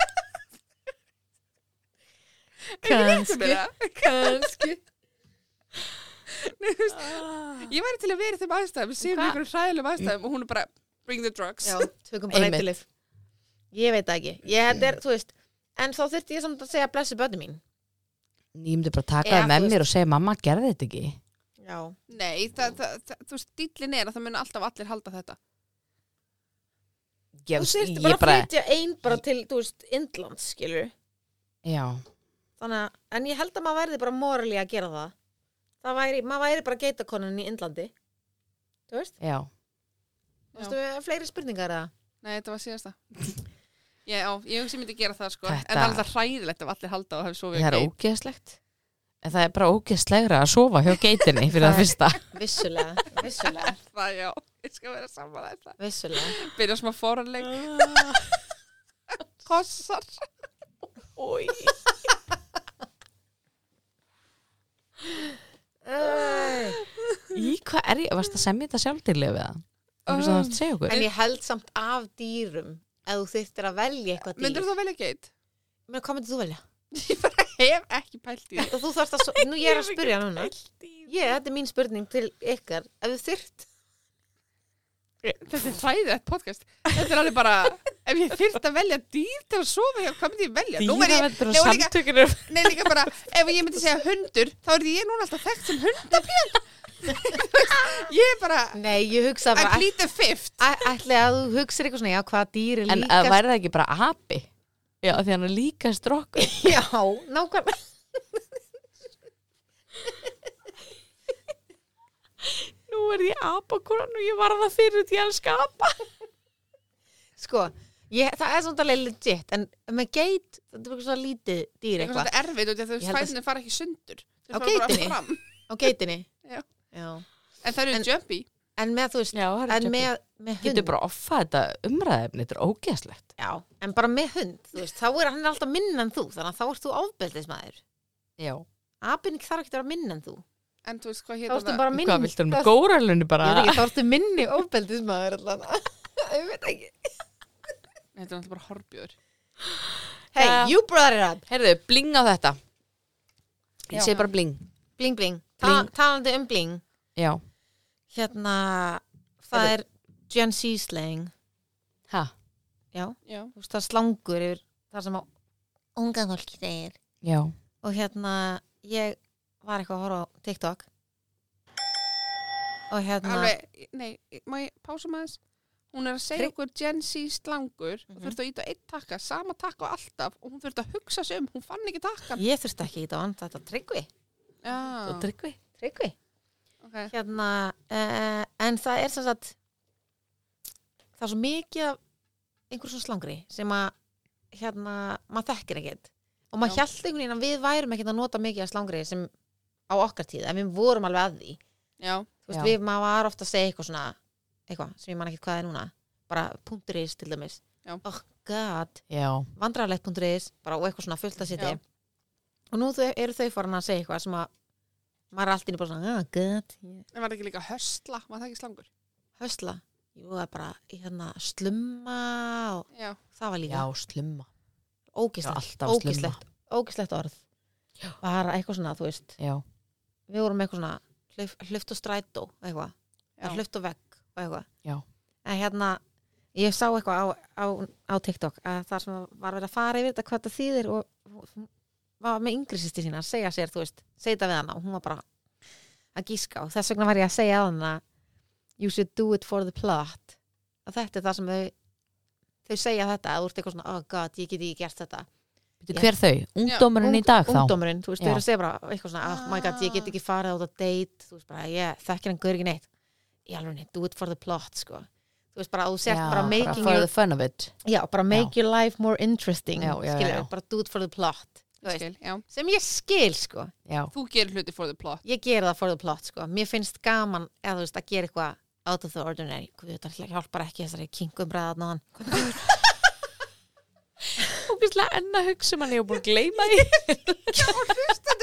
Kannski, kannski. Nei, þú veist, ég væri til að vera í þeim aðstæðum, við séum Hvað? einhverjum hræðilegum aðstæðum og hún er bara, bring the drugs. Já, tökum bara Einmitt. eitulif. Ég veit það ekki. Ég, þetta er, þú veist, en þá þurfti ég samt að segja blessu börni mín. Ég myndi bara taka Eða, það með þú mér og segja, mamma, gerði þetta ekki. Já. Nei, það, það, það, þú veist, dýllin er að það mun alltaf allir halda þetta. Ég, Þú þurfti ég bara að bara, flytja ein bara til, þú veist, Indlands, skilur. já, Þannig að, en ég held að maður verði bara morali að gera það. Það væri, maður væri bara geitakonan í Indlandi. Þú veist? já. Þú veist, við fleiri spurningar eða? Nei, þetta var síðasta. Já, já, ég hugsi myndi gera það, sko. Þetta- En það er alltaf hræðilegt ef allir halda og hefur svo við Það er ógeðslegt. En það er bara ógeðslegra að sofa hjá geitinni fyrir það fyrsta. Vissulega, vissulega, Það, já, ég skal vera saman að þetta. vissulega. Byrja smá forleik. Kossar. Ói. Æ. Í hvað er ég? Varst að semja þetta sjálfdýrlega við það? Eitthvað sem þú ætti að segja okkur? En ég held samt af dýrum ef þú þyrftir að velja eitthvað dýr. Myndur þú velja geit? Men hvað myndir þú velja? Ég bara hef ekki pælt í því. Og þú þarft að, svo- nú ég er að spyrja núna. Ég, þetta er mín spurning til ykkar. Ef þú þyrt, Þetta er hræðilegt podcast. Þetta er alveg bara, ef ég þyrft að velja dýr til að sofa hjá, hvað myndi ég velja? Nú er ég, Dýraveldur og Nei, og líka- samtökinu. nei, líka bara, ef ég myndi segja hundur, þá er ég núna alltaf þekkt sem hundapjör. Ég er bara, nei, ég hugsa I bara, plead the fifth. æ- ætli að þú hugsir eitthvað svona, já, hvaða dýr er En að líkast. væri það ekki bara api? Já, því hann er líka strokk. Já, nákvæmlega. Nú er ég apakonan og ég var það fyrir því að skapa. Sko, ég, það er svona alveg legit, en með geit, þetta er eitthvað svona lítið dýr Það er eitthvað. svolítið erfitt og því að Ég þau held að- fæðinni fara ekki sundur. Þau Á fara bara geitinni? fram. Á geitinni. Já. Já. En það eru En- jumpy. En með, þú veist, Já, það er en tjöppi. með, með hund. Getur bara offa þetta umræðefni, þetta er ógeðslegt. Já, en bara með hund, þú veist, þá er hann alltaf minna en þú, þannig að þá ert þú ofbeldismæður. Já. Apinn þarf ekki að vera minna en þú. En þú veist hvað Þá hétar ertu það? bara minni. Hvað viltu með góralunni bara? Ég veit ekki, þá ertu minni ofbeldismæður allan. Ég veit ekki. Þetta er alltaf bara horbjör. Hey, Ja. you brought it up. Heyrðu, bling á þetta. Ég Já. segi bara bling. Bling, bling. Ta Bling. talandi um bling, Já. hérna, það er Gen Z slang. Ha? Já, Já. þú veist, það er slangur yfir það sem að unga fólki segir. Já. Og hérna, ég var eitthvað að horfa á TikTok. Og hérna, Alveg, nei, má ég pása með þess? Hún er að segja Trygg- okkur Gen Z slangur og Mhm. þurfti að íta eitt takka, sama takka og alltaf og hún þurfti að hugsa sig um, hún fann ekki takkan. ég þurfti ekki í þetta vant þetta Tryggvi. Já, Og Tryggvi. Tryggvi. ok. Hérna, uh, en það er sem sagt, það er svo mikið af einhver svona slangri sem að, hérna, maður þekkir ekkert. Og maður Já. hélt einhvern veginn að við værum ekkert að nota mikið af slangri sem á okkar tíð, en við vorum alveg að því. Já, Þú veist, Já. við, maður var ofta að segja eitthvað svona, eitthvað sem ég man ekki hvað er núna, bara punkturis til dæmis. Já. Oh god, Já. vandrarlegt punkturis, bara og eitthvað svona fullt að sitja. Já. Og nú þau, eru þau farin að segja eitthvað sem að maður er alltaf bara svona, oh god, yeah. en var það ekki líka höstla, var það ekki slangur? höstla. Jú, það er bara í hérna slumma og Já, það var líka Já, slumma. Já, ógislegt, alltaf slumma. ógislegt, ógislegt orð. Bara eitthvað svona, þú veist. Já. við vorum með eitthvað svona hluf, hluft og strætó eitthvað, Já. hluft og vegg og eitthvað Já. en hérna, ég sá eitthvað á, á, á TikTok að það sem var verið að fara yfir þetta hvað það þýðir og hún var með yngri sýsti sína að segja sér, þú veist, segja þetta við hana og hún var bara að gíska og þess vegna var ég að segja á hana you should do it for the plot og þetta er það sem þau þau segja þetta, að þú ert eitthvað svona oh god, ég get ekki gert þetta Veitu, hver þau? Ungdómurinn í dag þá? ungdómurinn, þú veist, þau Já. eru að segja bara eitthvað svona, oh my god, ég get ekki farið át á date þú veist bara, ég þekkir hann gaur ekki neitt í alveg neitt, do it for the plot, sko þú veist bara, að þú sért Já, bara making for your the fun of it já, bara make your life more interesting Já, já, skilur, já. bara do it for the plot þú veist, Skil, já. sem ég skil, sko Já, Þú gerir hluti for the plot. ég ger það for the plot, sko mér finnst gaman, eða þú veist, að gera eitthvað out of the ordinary, Guð, þetta hjálpar ekki þessari kingumræðan ógeðslega enn að hugsa mann, ég er búin að gleyma því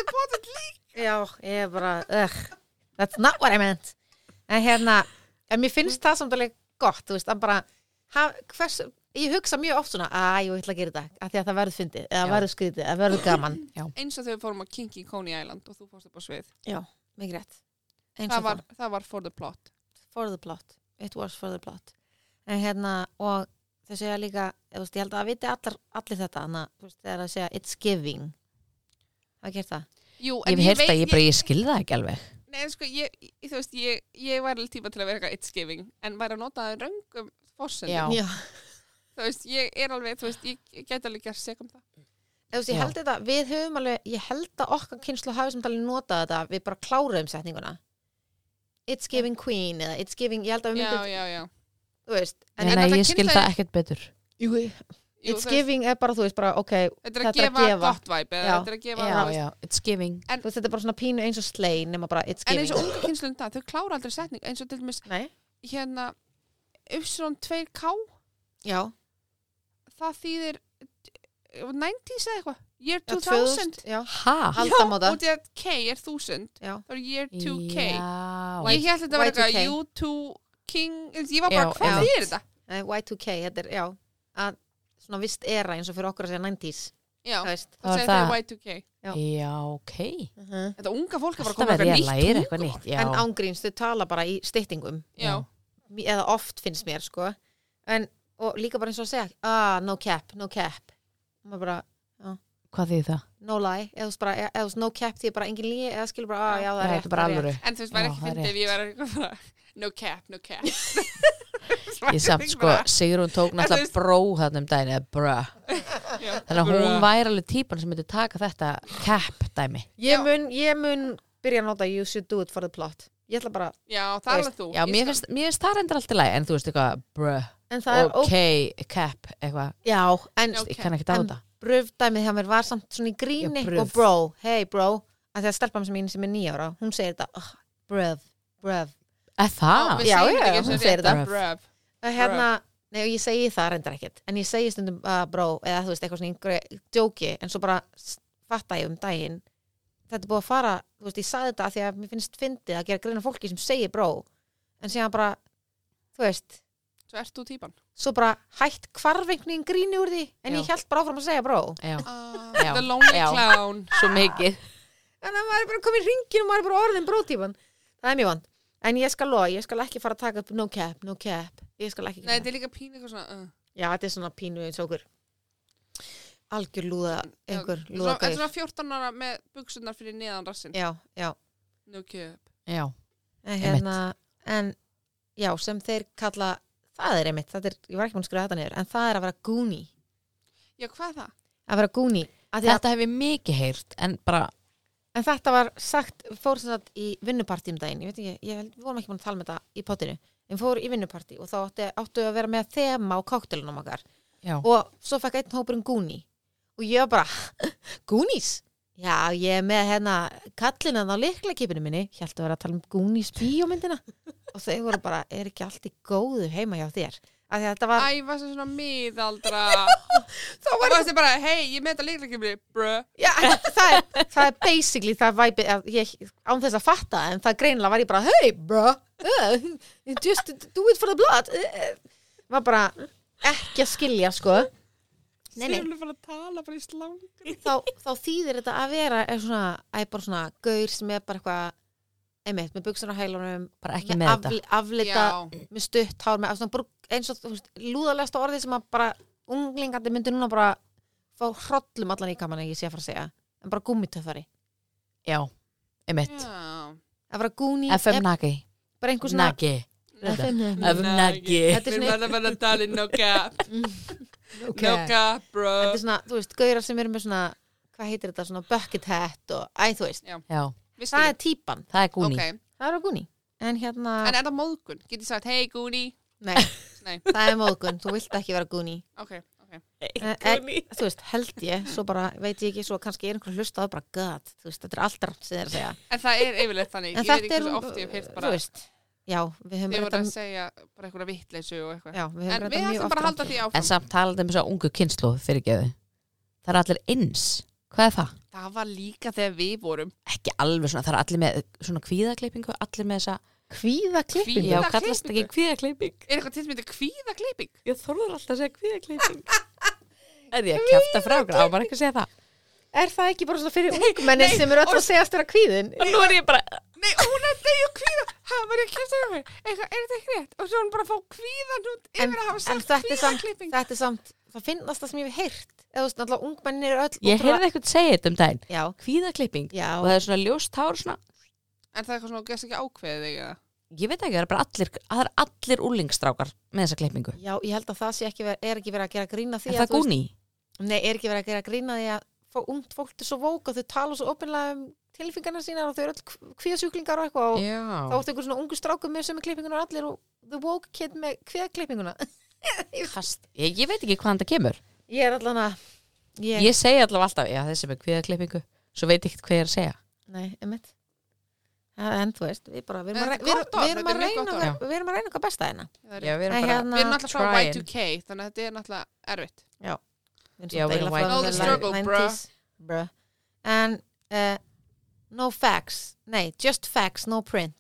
já, ég er bara ugh, that's not what I meant en hérna, en mér finnst það samt alveg gott, þú veist, að bara haf, hvers, ég hugsa mjög oft svona að ég ætla að gera þetta, af því að það verður fyndið eða Já. verður skrítið, eða verður gaman Eins og þegar við fórum að Kinky Coney Island og þú fórst upp á svið. já, mikið rétt eins Það og var, það var for the plot. for the plot, it was for the plot en hérna, og þau segja líka, þú veist, ég held að það viti allar, allir þetta, þannig að, þú veist, þegar að segja it's giving hvað gert það? Jú, Ég hef heyrt að ég bara, ég skil það ekki alveg Nei, sko, ég, ég, þú veist, ég, ég væri alveg tíma til að vera eitthvað it's giving, en væri að nota það röngum forsendum. Já. já, Þú veist, ég er alveg, þú veist, ég, ég get alveg gert segum það. þú veist, ég Já. held þetta við höfum alveg, ég held að okkar kynslu hafi sem talið notað þetta, við bara kláruðum setninguna it's giving queen, eða it's giving, ég held að við Já, myndum já, já. þú veist, Nei, en nei, þetta ég skil kynslóðin- það ekkert betur jú, Jú, it's þú veist, giving er bara, þú veist, bara, ok Þetta er að þetta er að gefa gefa. gott væp, eða Já. þetta er að gefa, Já, þú veist, já, it's giving þú veist, þetta er bara svona pínu eins og slay nema bara it's en giving eins og unga kynslun það, þau klára aldrei setning, eins og til dæmis, nei, hérna, Upsilon tvö K, já, það þýðir nineties eða eitthvað, year já, two thousand. já, Ha? aldamóta Og því að K er þúsund, já, það er year two K. Já, Ég held þetta að vera Y two K. eitthvað U two King, ég var bara, Já, hvað já. þýðir þetta? Nei, Y two K, þetta er, já að svona vist era eins og fyrir okkur að segja nineties Já, það veist það Var segir það- það Y two K. Já. já, ok Þetta unga fólk er bara Alltaf komið verið að eitthvað læra nýtt eitthvað tungumál. nýtt Já, en ángríns, þau tala bara í styttingum Já, eða oft finnst mér, sko en, og líka bara eins og að segja ah, no cap, no cap og maður bara, hvað þýð það? no lie eða þú veist bara, eða þú veist no cap því er bara engin líi eða skilur bara, ah, já, það Já, er rétt þetta er bara það er alvöru rétt. en þú veist, væri Já, ekki það er fyndið ef ég væri eitthvað bara, no cap, no cap. Ég samt sko, Sigrún tók En þú náttúrulega veist- bró þarna um daginn eða bruh Já. Þannig að hún væri alveg típan sem myndi taka þetta cap dæmi ég Já. mun, ég mun byrja að nota you should do it for the plot ég ætla bara, Já, það er alveg þú. Já, Ég mér skal- finnst, mér finnst það reyndar alltaf læg en þú veist eitthvað, bruh, en það er ok, cap eitthvað, já, en Já, ég kann ekki á En- þetta bröfdæmið hjá mér var samt svona í gríni Já, bröf. og bro, hey bro að því að stelpan sem mín sem er nýja ára hún segir þetta, oh, bröf, bröf Eða Já, það? við Já, segjum já, þetta ekki hún eins og segir rétt, þetta. bruv. að hérna, nei og ég segi það reyndar ekkert en ég segi stundum uh, bro eða þú veist eitthvað svona yngri djóki en svo bara s- fatta ég um daginn þetta er búið að fara, þú veist ég sagði þetta af því að mér finnst fyndið að gera greina fólki sem segir bro en síðan bara, þú veist Svo ert þú típan. svo bara hætt hvarfengni gríni úr því en Já. ég held bara áfram að segja bro Já, Ah, Já. the lonely Já. clown. svo mikið en það maður er bara komið í ringin og maður er bara orðin brótífan það er mjög vant en ég skal lofa, ég skal ekki fara að taka upp no cap, no cap ég skal ekki Nei, gera þetta er líka pínu eitthvað svona, uh. já, þetta er svona pínu eins og okkur algjör lúða einhver Já, lúða svona- Þetta er gauð svona fjórtán ára með buksunar fyrir neðan rassin. já, já, No cap. Já, en hérna en já, sem þeir kalla það er einmitt, það er, ég var ekki búin að skrifa þetta niður en það er að vera goonie Já, hvað er það? að vera goonie að að, þetta hef ég mikið heyrt en bara, en þetta var sagt, fór sem sagt í vinnupartí um daginn, ég veit ekki, ég held, við vorum ekki búin að tala með þetta í potinu, en fór í vinnupartí og þá áttu, áttu að vera með þema á koktelunum okkar já, og svo fekk einn hópurinn Goonie og ég var bara, Goonies? Já, ég er með hérna kallinan á lyklakipinu minni hélt að vera að tala um Goonies bíómyndina og þau voru bara, er ekki allt í góðu heima hjá þér af því að þetta var, Æ, varstu svona miðaldra. þá Og var varstu bara, hei, ég með þetta líklækjumli, bruh. já, það, er, það er basically það væpi, ég, án þess að fatta en það greinilega var ég bara, hey bro uh, just do it for the blood uh, var bara ekki að skilja sko Nei, nei. Sérlega bara að tala bara í slangur. þá, þá þýðir þetta að vera er svona, að bara svona gaur sem er bara eitthvað einmitt, með buxur á hælunum Bara ekki með þetta. afli, aflita, Já. með stutt hár með, svona, bara, eins og þú veist, lúðalegsta orðið sem að bara unglingandi myndi núna bara fá hrollum allan í kaman ég sé að fara að segja, en bara gúmmitöffari Já, einmitt. Já. að vera gúni F M Nagi. bara einhver svona Nagi. F M F M Nagi. Þetta er Við svona- verðum að tala í no cap. Ok. No cap, bro. þetta er svona, þú veist, gaurar sem eru með svona hvað heitir þetta, svona bucket hat og, æ, þú veist, Já, Við það skiljum. er típan það er gúni. Ok. það er á gúni, en hérna En er það móðgun? Get ég sagt, hey, Goonie? nei, Nei. það er móðgun, þú vilt ekki vera gúni Ok, ok. En- en- þú veist, held ég, svo bara veit ég ekki, svo kannski er einhver hlustað bara gott, þú veist, þetta er alltaf sem þeir að segja En það er yfirleitt þannig. en Ég veit þetta ekki er, hversu oft ég hef heyrt þú bara veist já, við höfum þið voru að þetta segja bara einhverja vittleysu og eitthvað. já, við höfum En þetta við mjög ætlum oft bara að halda rangt. því En áfram. samt talandi um þess að ungu kynslu fyrirgeðu. Það er allir eins. Hvað er það? Það var líka þegar við vorum. Ekki alveg svona, það er allir með svona kvíðaklippingu, allir með þessa kvíðaklippingu Kvíða- Já, kallast ekki kvíðaklipping. Er eitthvað til sem heitir kvíðaklipping? Ég þorður alltaf að segja kvíðaklipping. Er ég að kjafta frá okkur? Á bara ekki að segja það. er það ekki bara svona fyrir ungmenni sem eru öll að segjast vera kvíðin Og nú er ég bara, Nei, hún er degi og kvíða. Ha, var ég að kjæsta yfir mig? Eitthvað, er þetta ekki rétt? Og svo hún bara að fá kvíðan út en, yfir að hafa en sagt þetta, er samt, kvíðaklipping. þetta er samt það finnast það sem ég hef heyrt eða þú veist, náttúrulega ungmenni eru öll ég ótrúlega- heyrði eitthvað segja þetta um daginn. já, Kvíðaklipping. já, Og það er svona ljóst hár svona. En það er eitthvað svona, gæst ekki ákveðið þig eða? Ég veit ekki, það er bara allir, það er allir úlingstrákar með þessa klippingu. já, ég held að það sé ekki ver, er ekki verið að gera grína því Er að það þú veist- gúni? nei, er ekki verið að gera grína því að fá ungt fólk til svo vók og þau tala svo opinlega um tilfingarnar sínar og þau eru öll kvíðasjúklingar og eitthvað og þá Já. áttu einhver svona ungu strákum með sömu klippingunar allir og the woke kid með kvíðaklippinguna Kast. Ég, ég veit ekki hvaðan það kemur. ég er allan að ég, Ég segi allavega alltaf, já þessi með kvíðaklippingu. Svo veit ég ekkert hvað ég er að segja. nei, einmitt ja, en þú veist, við bara við erum En að, þetta er við, gott orð, við erum þetta að er mjög reyna gott okkar- við erum að reyna okkar besta hérna Það er Já, við erum En bara hérna- Við erum alltaf frá trying. Y two K, þannig að þetta er náttúrulega erfitt. við erum Já, samt við erum eiginlega white. frá Know the the struggle, nineties, bruh. en uh, no facts nei, just facts, no print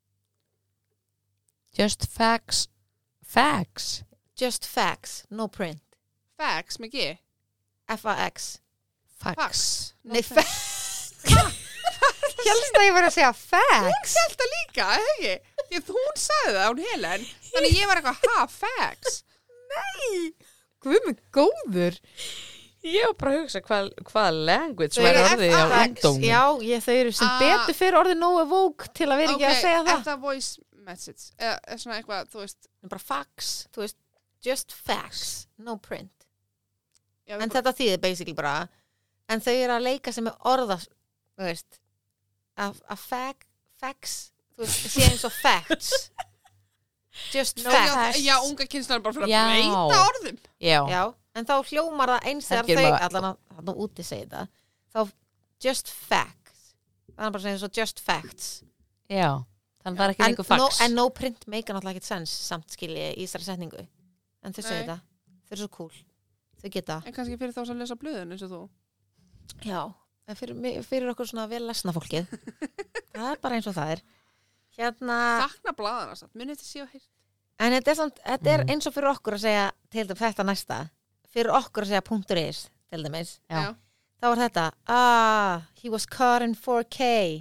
Just facts. Facts. just facts, no print Facts með G. F-A-X Facts. Facts. nei, facts helst að ég var að segja facts Þetta líka, eða ekki? Því að hún sagði það, hún Helen. Þannig ég var eitthvað, ha, facts. Guð mig góður Ég var bara að hugsa hvað, hvað language Þau var eru orðið á F A X, ungdómi. já, ég, þau eru sem Ah. betur fyrir orðið nógu vók til að vera ekki að segja er það það voice message? Eða er svona eitthvað, þú veist. En bara facts, þú veist, just facts no print, Já, en þetta þýðir basically bara, en þau eru að leika sem er orða, þú veist að að fag, facts þú veist, sé eins og facts just Já, facts já, unga kynslar bara fyrir Já. að breyta orðum. Já. Já, en þá hljómar það eins þegar Ekki þau, bara- allan að þarna úti segja það, þá just facts það er bara að segja eins og just facts Já. Þannig það er ekki en lengur no, fax. en no print meika náttúrulega ekkert sens samt skilji í þessari setningu en þau segja Nei. það, þau eru svo cool þau geta, En kannski fyrir þá sem lesa blöðun eins og þú. já en fyrir, mig- fyrir okkur svona vel lesna fólkið það er bara eins og það er hérna, Sakna blaðana samt, munið þetta sé á heyrt. en þetta er, samt, þetta er Mhm. eins og fyrir okkur að segja til dæmis þetta næsta, fyrir okkur að segja punktur is til dæmis, Já. þá er þetta ah, he was caught in four K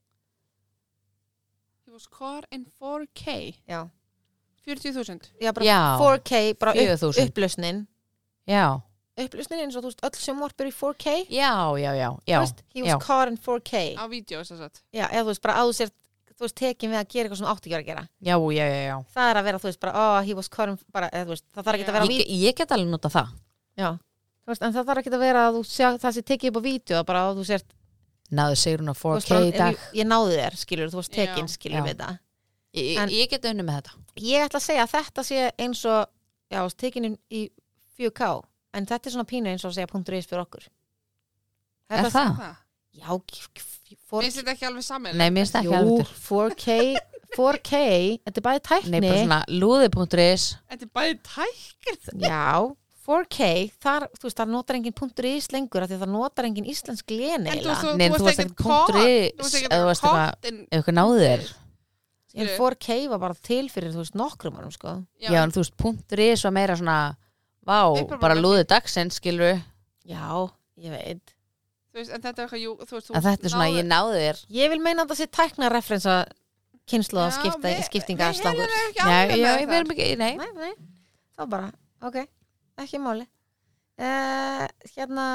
He was caught in four K. já, fjörutíu þúsund. já bara Já. four K bara fjögur upp, þúsund. upplausnin Já. upplausnin eins og þú veist öll sjónvarp eru í four K Já, já, já. Þú Já. veist, he was já. caught in four K Á vídeo, þess að sagt. já, eða þú veist bara að þú sér þú veist tekin við að gera eitthvað sem átti ekki að gera Já, já, já, já. það er að vera þú veist bara oh he was caught in bara eða þú veist það þarf ekki að vera á Ég, vídeo ég get alveg nota það. já þú veist en það þarf ekki að vera að þú sé það sé tekið upp á vídeo bara að þú sért Náðu sigur hún á þú four veist K bara, í dag. ég, ég náði þér skilur þú veist tekin Já. skilur Já. við það Ég, En- ég get unni með þetta. ég ætla að segja að þetta sé eins og já þú veist tekin inn í four K en þetta er svona pínu eins og að segja punktur is fyrir okkur Er Þetta- það? Það. já four, Finnst þetta ekki alveg saman? Nei, mér finnst ekki jú, alveg. four K four K þetta er bæði tækni Nei, bara svona lúði.is. Þetta er bæði tækir. Já, four K, þar, þú veist, þar notar enginn punktur is lengur af því að það notar enginn íslensk lén En þú, eiginlega. þú, Nei, þú þú varst varst ekkert ekkert punktur is, Þú varst eða þú ekkert varst eitthvað- caught in. Ef eitthvað náðu þér. En four K var bara til fyrir, þú veist, nokkrum árum, sko. Já, en þú veist, punktur is var meira svona Vá, Upphrópunarmerki. bara lúði dagsins, skilur Já, ég veit. Þú veist, en þetta er eitthvað, jú, þú veist, þú að þetta er svona, ég náði þér Ég vil meina að það sé tækna referensa kynsluða Já, skipta, við- skiptingaslangur. Við Helena Nei, er ekki já, alveg við með erum ekki, nei Nei, nei, þá bara, ok, ekki máli. Uh, hérna,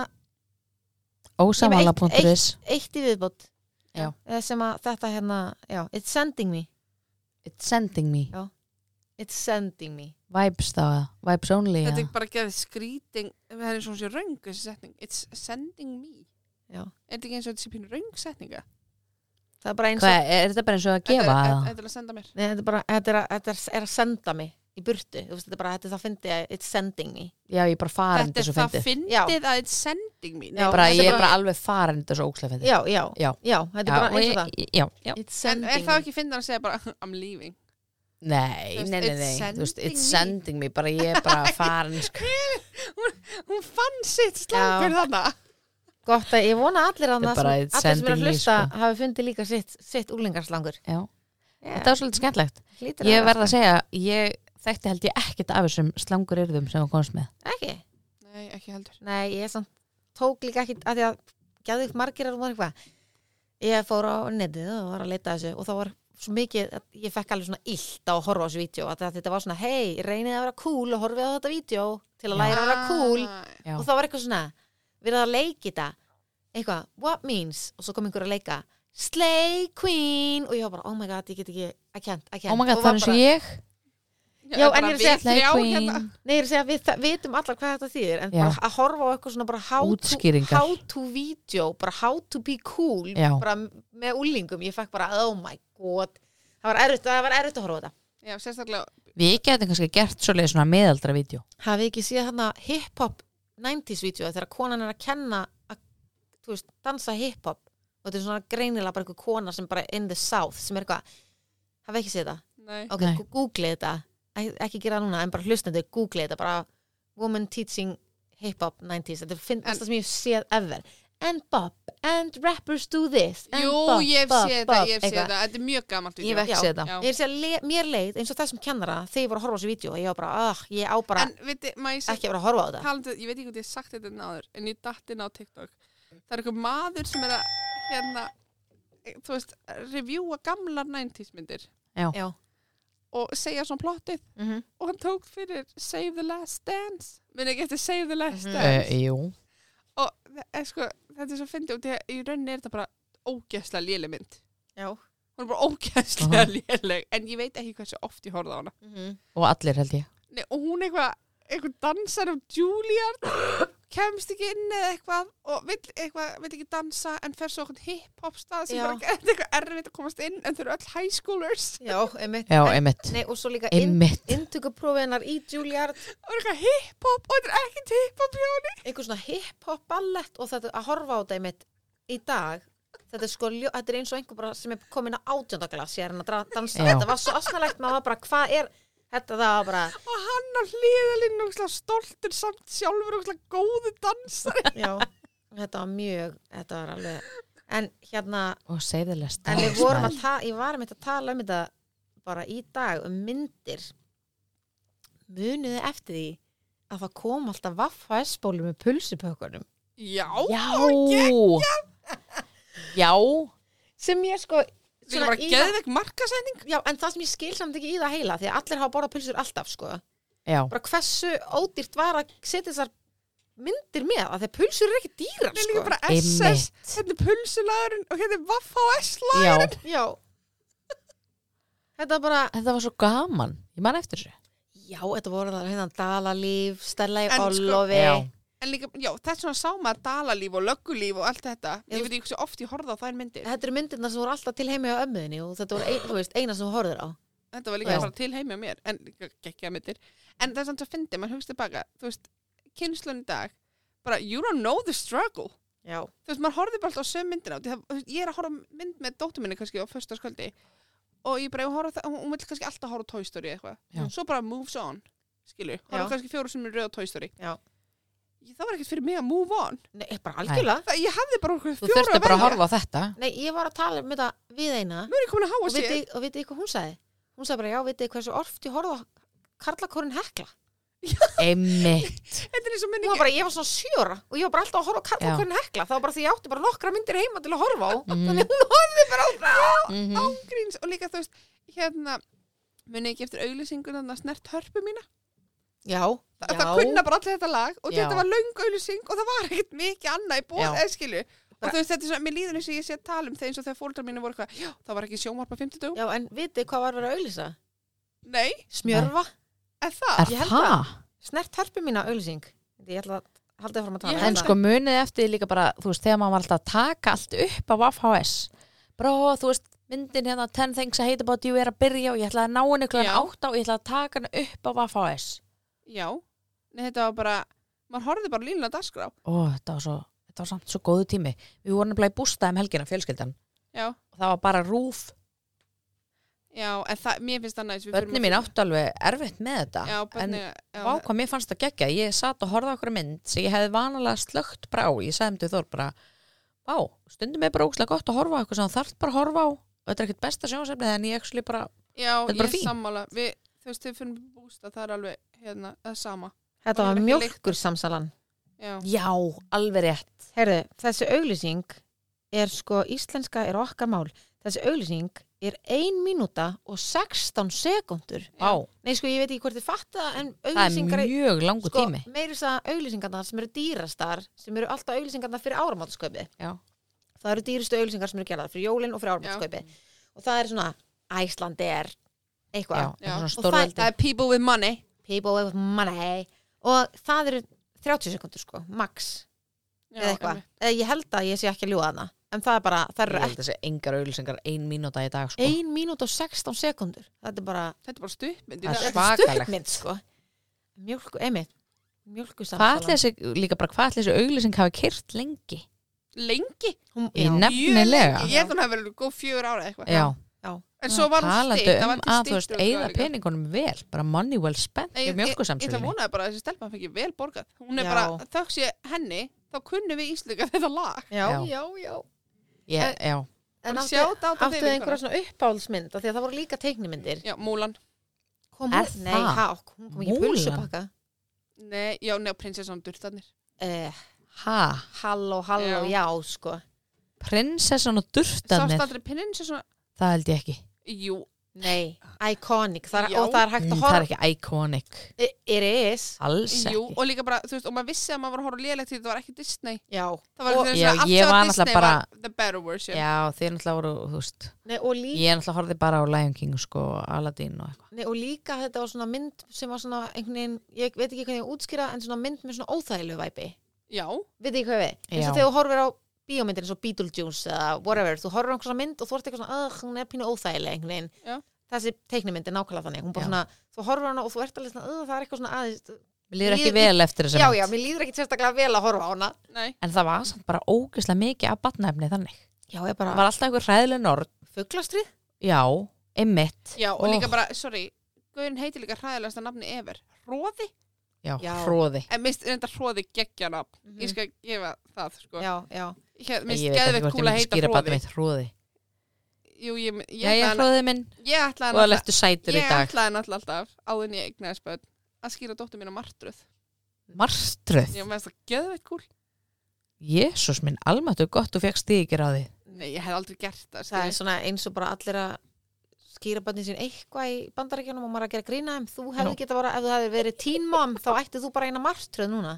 Ósamála.is eitt í viðbót. Já. Eh, sem að þetta hérna, já, it's sending me. It's sending me It's sending me. Vibes þá, vibes only Þetta já. er bara að geða skrýting, það er eins og þessi röng þessi setning, it's sending me. Já. Er þetta ekki eins og þessi pínu röng setninga? Það er bara eins og, Hvað, er þetta bara eins og að gefa Þetta er- það? Þetta er að senda mér. nei, þetta er bara, þetta er, að- þetta er, er að senda mig í burtu. Þú veist, þetta er bara, þetta er það fyndi að it's sending me. Já, ég er bara farin Þetta er þessu það fyndið Já. fyndið að it's sending me. Nei, Já, bara, þetta er Ég er bara- bara alveg farin þessu ókslega fyndið Já, já, Já. já, þetta er bara eins og það. Já, já It's En sending er það me. ekki fyndið að segja bara I'm leaving? Nei, Þú veist, nei, nei, it's nei Þú veist, sending it's me. sending me bara ég er bara farin sko. Hún fann sitt slangur þarna. Gott að ég vona að allir að Þetta er það bara sem, it's allir sem er sending að me, hlusta sko. hafi fundið líka sitt, sitt úlingarslangur. Já, Yeah. þetta var svolítið skemmtlegt Hlýtur Ég að verð að segja, ég þekkti held ég ekkert af þessum slangur yrðum sem þú komst með Ekki? Nei, ekki heldur. Nei, ég samt tók líka ekki að því að gæði upp margir að það eitthvað. Ég fór á netið og var að leita að þessu og það var svo mikið að ég fekk alveg svona illt á að horfa á þessu vídeo að þetta var svona, hei, reynið að vera cool og horfið á þetta vídeo til að læra að vera cool Já. og það var eitthvað svona, verið að leiki þetta eitthvað, what means og svo kom einhver að leika, slay queen og ég var bara, oh my god, ég get ekki I can't, I can't Oh my god, Og það var er eins og bara- ég Já, en ég er að segja- Slay þrjá Queen hérna. Nei, ég er að segja að við þa- vitum allar hvað þetta þýðir en Já. bara að horfa á eitthvað svona bara how to, Útskýringar. how to video, bara how to be cool Já. bara með úlingum, ég fekk bara oh my god, það var erfitt, það var erfitt að horfa á þetta. Já, sérstaklega, Við getum kannski gert svolítið svona meðaldra vídeo Hafið ekki séð þarna hip-hop nineties vídeo þegar konan er að kenna að, þú veist, dansa hip-hop og þetta er svona greinilega bara eitthvað kona sem bara in the south, sem er eitthvað hafið ekki séð það? nei. Ok, Nei. gu- googlið þetta Ek- ekki gera það núna, en bara hlustendur, googlið þetta bara woman teaching hip-hop nineties, þetta er finnast það sem ég hef séð ever, and bop, and rappers do this and Jú, bop, ég hef bop, séð bop, þetta, ég hef séð eitthvað. þetta. Þetta er mjög gammalt. Ég hef ekki Já. séð það Já. Ég er að segja, le- mér leið eins og þessum kennara þegar ég var að horfa á þessu vídeo, ég var bara, ah, ég á bara En, veitir, maður ég ekki að vera að horfa á þetta. talandi, ég veit ekki hvort ég hef sagt þetta náður, en ég datt inn á TikTok. Það er eitthvað maður sem er að, hérna, þú veist, reviewa gamlar nineties myndir Já. og segja svona plottið Mm og hann tók fyrir Save the Last Dance. Minn ekki eftir Save the Last Mhm. Dance. uh, Jú Og það er sko, þetta er svo fyndið og því að í rauninni er þetta bara ógeðslega léleg mynd. Já. Hún er bara ógeðslega léleg, en ég veit ekki hversu oft ég horfði á hana. Mm -hmm. Og allir held ég Nei, og hún eitthvað, eitthvað dansar um Juilliard, kemst ekki inn eða eitthvað og vill, eitthvað, vill ekki dansa en fer svo eitthvað hip-hop stað sem Já. bara er eitthvað erfitt að komast inn en þau eru öll high schoolers Já, einmitt. Já, En- einmitt Nei, og svo líka inn, Einmitt inntökuprófinar í Juilliard, og eitthvað hip-hop og þetta er ekkert hip-hop hjá henni. einhver svona hip-hop ballett og þetta að horfa á þetta einmitt í dag, þetta er sko, ljó- þetta er eins og einhver bara sem er komin á átjóndaglas, ég er hann að dra- dansa, Já. þetta var svo asnalegt, maður var bara, hvað er, þetta það var bara, Og hann á hliðalinn og stoltur samt sjálfur og góðu dansari. já, þetta var mjög, þetta var alveg, en hérna, Og save the last en við dance, vorum maður. að tala, ég var með að tala um þetta bara í dag, um myndir, muniði eftir því að það kom alltaf Vaffa-S-bólu með pulsupökkunum. Já, Já Já Sem ég sko, líka bara í það- geðveik markasetning. já, en það sem ég skil samt ekki í það heila, því að allir hafa borðað pulsur alltaf, sko. Já Bara hversu ódýrt var að setja þessar myndir með, að því að pulsur eru ekki dýrar, Það er sko. líka bara S S, þetta er pulsulagurinn og hérna er Vaffa og S-lagurinn. Já Já. Þetta er bara, Þetta var svo gaman Ég man eftir þessu já, þetta voru það hérna Dalalíf, Stella í En sko- Ollofi. Já. En líka, já, þetta er svona sá maður dalalíf og löggulíf og allt þetta. Já, Ég veit ekki hversu oft ég horfði á þær myndir. Þetta eru myndirna sem voru alltaf til heimi á ömmuðinni og þetta voru ein, þú veist, eina sem þú horfður á. Þetta var líka Já. bara til heimi á mér, en líka geggja myndir. En það er samt að fyndi, mann hugst tilbaka, þú veist, kynnslun í dag, bara, you don't know the struggle. Já. Þú veist, maður horfði bara alltaf á söm myndina. Það, þú veist, ég er að horfa á mynd með dóttur minni kannski á föstaskvöldi og ég bara, ég horfa, á það- hún vil kannski alltaf horfa á Toy Story eða Já. eitthvað. Svo bara moves on, skilju. Já. Horfa kannski fjóru sem er rauð á Toy Story. Já. Ég, það var ekkert fyrir mig að move on. Nei, bara algjörlega. Það, ég hafði bara okkur Þú fjóru þurfti að bara að velja. horfa á þetta Nei, ég var að tala um þetta við eina Nú er ég komin að háa og sér. vitið og vitið hvað hún sagði? Hún sagði bara, já, vitið hversu oft ég horfði á Karlakórin Hekla? Einmitt. Þetta er eins og Hún minni var bara, ég var svona sjóra og ég var bara alltaf að horfa á Já. karlokkurinn hekla. Það var bara því ég átti bara nokkra myndir heima til að horfa á. Mhm. Þannig hún horfði bara á það. Mhm. ángríns og líka þú veist, hérna, muni ekki eftir auglýsingun að snert hörpu mína. Já, Það, það kunna bara allir þetta lag og Já. þetta var löng auglýsing og það var ekkert mikið annað í bóð Já. eða skilu. Og þú veist, þetta er svona, mér líður eins og ég sé að tala um þeir eins og þegar fóreldrar mínu voru eitthvað, já, það var ekki sjónvarp á fimmtudögum. Já, en vitið hvað var verið að auglýsa? Nei, Smjörfa, er það? Er Ég held það? snert hörpu mína auglýsing. Ég ætla að halda fram að tala. Ég um En þetta. sko munið eftir því líka bara, þú veist, þegar maður var alltaf að taka allt upp á Vaff H S. Bara, þú veist, myndin hérna ten things I hate about you er að byrja og ég ætlaði að ná henni klukkan Já. átta og ég ætlaði að taka henni upp á Vaff H S. Já, nei, þetta var bara, maður horfði bara línulega dagskrá. Ó, þetta var svo, þetta var samt svo góðu tími. Við vorum nefnilega í bústað um helgina, fjölskyldan. Já, Og það var bara rúf. já, en það, mér finnst það næst. við Bönni förum mín að- áttu alveg erfitt með þetta. Já, en bönni, já, vá hvað mér fannst það geggja. Ég satt og horfði á okkur mynd sem ég hefði vanalega slögt bara á. Ég sagði um til Þór bara, vá, stundum er bara óslega gott að horfa á eitthvað sem þú þarft bara að horfa á. Og þetta er ekkert besta sjónasefni en ég actually bara, já, þetta er bara ég fínt. sammála. Við, þú veist, þau finnum bústa, það er alveg, hérna, það er sama. Þetta Og var ég er ekki mjólkur samsalan. Já, já, alveg rétt. Heyrðu, þessi auglýsing er sko, íslenska er okkar mál. Þessi auglýsing er ein mínúta og sextán sekúndur. Vá, Nei, sko, ég veit ekki hvort þið fatta en það er auglýsingar... mjög langur sko, tími. meiri þess að auglýsingarnar sem eru dýrastar, sem eru alltaf auglýsingarnar fyrir áramótaskaupi. Já. Það eru dýrustu auglýsingar sem eru gerðar fyrir jólin og fyrir áramótaskaupi. Og það er svona, Æsland er Já, eitthvað. Já. svona Og stórveldi. það er people with money. People with money. Og það eru þrjátíu sekundur, sko, max. Já, Eða eitthvað. einmitt. Eða ég held að ég sé ekki að ljúga þarna. En það er bara, það Ég eru held þessi engar auglýsingar ein mínúta í dag, sko. ein mínút og sextán sekundur. Þetta er bara, Þetta er bara stuppmynd. Það er Það þetta er svakalegt. stuttmynd, sko. Mjölku, einmitt. Mjölku Hvað ætli þessi, líka bara hvað ætli þessi auglýsing hafi kyrt lengi? lengi. Hún, Í já. nefn- Mjög Nefnilega. lengi. Ég held hún hafi verið góð fjögur ára eitthvað. Já. já. En svo var hún Talandi stytt. um að, þú veist, eigða peningunum vel, bara money well spent í Ég ætla mjölkusamsölunni. vonaði bara að þessi stelpa fengi vel borgað. Hún er Já. bara, þökk sé henni, þá kunnum við Íslinga þetta lag. Já, Já. já, já. Já, já. En Bara áttu, shout out á áttu þig, einhverja svona uppáhaldsmynd af því að það voru líka teiknimyndir. Já, Múlan. Kom Er hún- Nei, það? ha, hún kom ekki í Múlan? pulsupakka. Nei, já, neða prinsessan Durtarnir. Eh, Ha, halló, halló, Já. já, sko. prinsessan og Sást durtarnir, aldrei prinsessan? það held ég ekki. Jú. Nei, iconic. Það er, Já. og það er hægt Mm, að það er horfa. ekki iconic. It it is. Alls Jú, ekki. og líka bara, þú veist, og maður vissi að maður var að horfa lélegt því þetta var ekki Disney. Já. Það var Og- þess Já, að allt ég sem var var náttúrulega Disney bara- var the better version. Já, þið náttúrulega voru, þú veist, Nei, og, líka, ég náttúrulega horfði bara á Lion King, sko, og Aladdin og eitthvað. nei, og líka þetta var svona mynd sem var svona einhvern veginn, ég veit ekki hvernig ég útskýra, en svona mynd með svona óþægilegu væpi. Já, Veit ekki hvað við? Eins Já. og þegar þú horfir á bíómyndir eins og Beetlejuice eða whatever, þú horfir á einhver svona mynd og þú ert eitthvað svona, uh, hún er pínu óþægileg einhvern veginn. Já. Þessi teiknimynd er nákvæmlega þannig. Hún bara Já. svona, þú horfir á hana og þú ert alveg svona, uh, það er eitthvað svona aðeins. Mér líður ekki Líður- vel eftir þess Já, að já, mér líður ekki sérstaklega vel að horfa á hana. nei. En það var samt bara ógeðslega mikið af batnaefni þannig. Já, ég Það bara, var alltaf einhver hræðileg nord. fuglastrið? Já, einmitt. Já, og Ó. líka bara, sorry, Gaurin heitir líka hræðilegasta nafni ever. Hróði? Já, Já. hróði. En mist reynda hróði geggja nafn. Mhm. Ég skal gefa það, sko. Já, já. Ég Ég mist veit ekki geðveikt hvort ég kúl að myndi heita skýra batnið hróði. mitt hróði. Jú, ég, ég, Já, ég ætlaði- hróði minn ég ætlaði og að náttúrulega- leftu sætur í Ég dag. ætlaði náttúrulega alltaf, áður en ég eignaðist börn, að skýra dóttur mína martröð. Martröð. Ég veist það geðveikt kúl. Jésús minn, almáttu gott þú fegst þig ekki ráði. Nei, ég hef aldrei gert það. Það er skilji. svona eins og bara allir að skýra bönnin sín eitthvað í bandarækjunum og maður er að gera grína þeim. Þú hefði Já. geta bara, ef þú hefði verið teen mom, þá ætti þú bara eina martröð núna.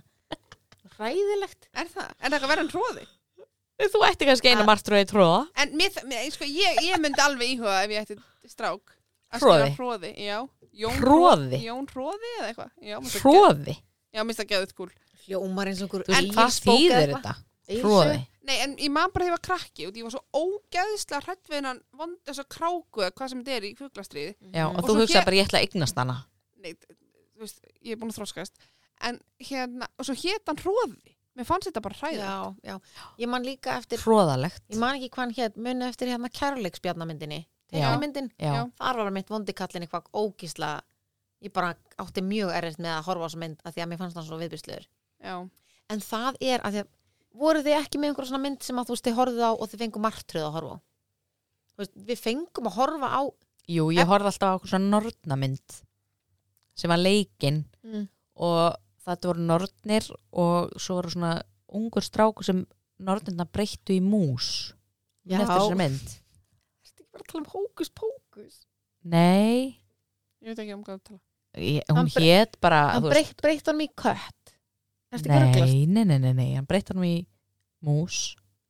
Ræðilegt. Er það? Er það eitthvað verið en hróði? Þú ætti kannski eina Að- martröð í tróða. En mér, mér, sko, ég, ég myndi alveg íhuga ef ég ætti strák. Að Hroði? skýra hróði, já. Jón Hroði? Jón hróði eða eitthvað? Já, mér finnst það Hróði? geð- Já, mér finnst það geðveikt kúl. Hljómar eins og einhver Þú veist, Egils hvað bók eða þýðir eitthvað. þetta? Egils Hróði? sögu? Nei, en ég man bara þegar ég var krakki og ég var svo ógeðslega hrætt við hennan vond þessa kráku eða hvað sem þetta er í fuglastriði. Já, Mhm. og Og þú svo hugsaði hér- bara ég ætla að eignast hana. Nei, þú veist, ég er búin að þroskast. En hérna, og svo hét hann hróði. Mér fannst þetta bara hræðið. Já, já. Ég man líka eftir, Hróðalegt. ég man ekki hvað hann hétt, muni eftir hérna kærleiksbjarnamyndinni. Já. Teiknimyndin. Já. Þar var mitt vondikallin eitthvað ógísla. Ég bara átti mjög erfitt með að horfa á þessa mynd af því að mér fannst hann svo viðbyrstlegur. Já. En það er að því að voru þið ekki með einhverja svona mynd sem að þú veist þið horfið á og þið fengum martröð að horfa á? Þú veist, við fengum að horfa á Jú, ég horfði alltaf á okkur svona nornamynd sem var leikinn mm. og þetta voru nornir og svo voru svona ungur stráku sem nornirna breyttu í mús Já. eftir þessari mynd. Þetta ekki bara að tala um hókus pókus. Nei, Ég veit ekki um hvað að tala. ég, Hann hún bre- hét bara Hann þú veist- breytt, breytt honum í kött. Ertu ekki rugglast? Nei, nei, nei, nei, nei, hann breytti hann í mús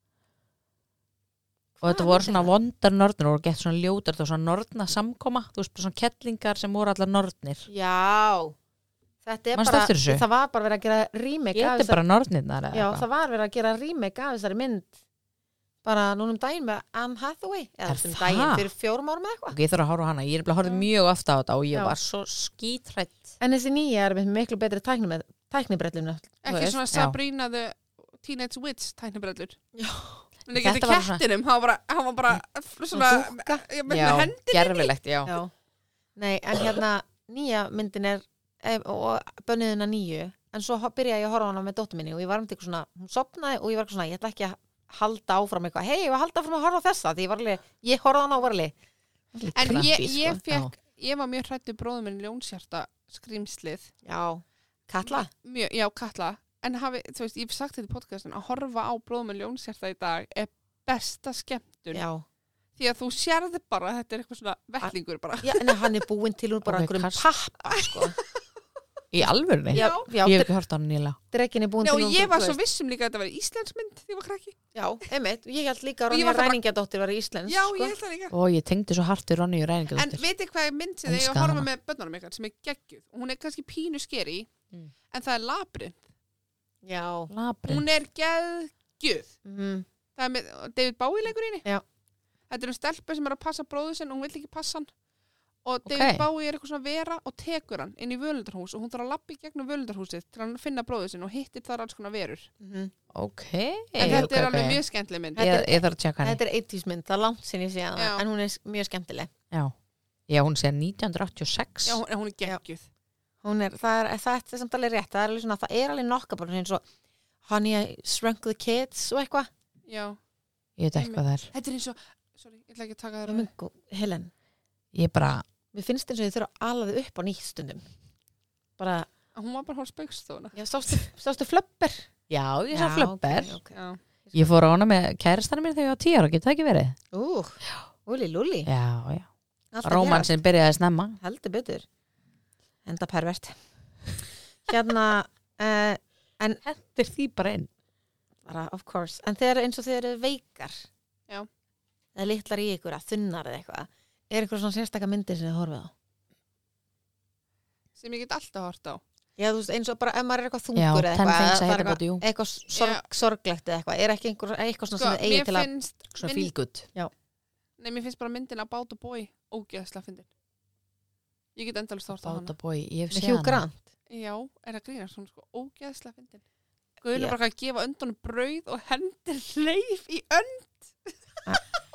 og þetta voru svona vondar nornir og gett svona ljótar, þetta var svona norna samkoma, þú veist, bara svona kettlingar sem voru allar nornir. Já. Þetta er Manstu bara, eftir þessu? það var bara verið að gera remake af Þetta er bara nornirnar eða Já, eitthvað. það var verið að gera remake af þessari mynd bara núna um daginn með Anne Hathaway eða Er um það? daginn fyrir fjórum árum eða eitthvað. Ok, ég þarf að horfa á hana, ég er bara horfði Já. mjög ofta á þetta og ég Já. var svo skítrætt. En þessi nýja er með miklu betri tækni með tæknibrellinu. Ekki svona já. Sabrina the Teenage Witch tæknibrellur. Já. En ekki Þetta þetta var svona- kettinum, hann var bara, hann var bara svona, dúkka. já, með, Já, með hendi. gerfilegt, já. Já. Nei, en hérna nýja myndin er ef- og bönniðina nýju en svo ho- byrjaði ég að horfa á hana með dóttur minni og ég var um til svona, hún sopnaði og ég var eitthvað svona, ég ætla ekki að halda áfram eitthvað, hei, ég var að halda áfram að horfa á þessa því ég var alveg, ég horfði á hana og var alveg En Creepy, ég, sko. ég fekk, ég var mjög hrættu bróðum minn ljónshjarta skrýmslið. já, Katla Mjög, já, Katla. En hafi, þú veist, ég hef sagt þetta í podcastin, að horfa á bróðum minn ljónshjarta í dag er besta skemmtun. já, Því að þú sérði bara, að þetta er eitthvað svona vettlingur bara. já, en hann er búinn til úr bara Ok, einhverjum kast- pappa sko. Í alvörni? já, já, Ég hef ekki hort á hana nýlega. drekkin er búinn Já, til og úr ég var þú svo veist. vissum líka að þetta var íslensmynd því ég var krakki. já, einmitt, ég held líka að Og ég Ronja var það bara- Ræningjadóttir var íslensk Já, sko. ég held það líka. Og ég tengdi svo hart í Ronny og En Ræningadóttir. veitir hvað er mynd sem ég Elska að horfa hana. með börnunum ykkar sem er geggjuð og hún er kannski pínu skeri Mm. en það er Labyrinth. já, Labrin. Hún er geggjuð. mhm, Það er með David Bowie leikur í henni. Já. Þetta er um stelpu sem er að passa bróður sinn og hún vill ekki passa hann. Og Ok. David Bowie er eitthvað svona vera og tekur hann inn í völundarhús og hún þarf að lappa í gegnum völundarhúsið til að finna bróður sinn og hittir þar alls konar verur. mhm. Ok. En þetta ok, er ok. alveg mjög skemmtileg mynd. Ég, ég þarf að tjekka henni. þetta er eighties mynd, það er langt sinni ég sé Já. hana en hún er s- mjög skemmtileg Já. Já, hún sé nítján hundruð áttatíu og sex. Já, hún, hún er geggjuð. hún er, það er, það er samt alveg rétt það er, alveg svona, það er alveg nokka bara eins og Honey, I Shrunk the Kids og eitthvað Já. Ég veit ekki hvað það er. Þetta er eins og, sorry, ég ætla ekki að taka það. Mungo, Helen, Ég bara, mér finnst eins og þið þurfa að ala þið upp á nýtt stundum bara, Hún var bara hálf spaukstofuna. já, sástu, sástu flöpper já, ég sá flöpper. okay, okay. Já. Ég fór á hana með kærastanum mér þegar ég var tíu ára, getur það ekki verið? ú, úli lúli Já, já. Allt að Rómansinn byrjaði snemma. gerast. heldur betur enda pervert hérna uh, Hendir því bara inn. bara, of course, en þegar eins og þeir eru veikar Já. eða litlar í ykkur að þunnar eða eitthvað er eitthvað svona sérstaka myndir sem þið horfið á Sem ég get alltaf hort á. já, þú veist, eins og bara ef maður er eitthvað Já, þungur eða ten eitthvað, things I eða hate það er about you. eitthvað, eitthvað sorg, sorglegt eða eitthvað er ekki einhver, eitthvað svona Sko, sem þið eigið mér til að finnst, Svona mynd- feel good. nei, mér finnst bara myndin að Bát og Bói ógeðslega fyndin. Ég get endalist hort á hana. Báta bói, ég hef með séð Hugh hana. Grant Já, er það grínast, hún er sko ógeðslega fyndin. Guðin Já. er bara að gefa öndunum brauð og hendir leif í önd.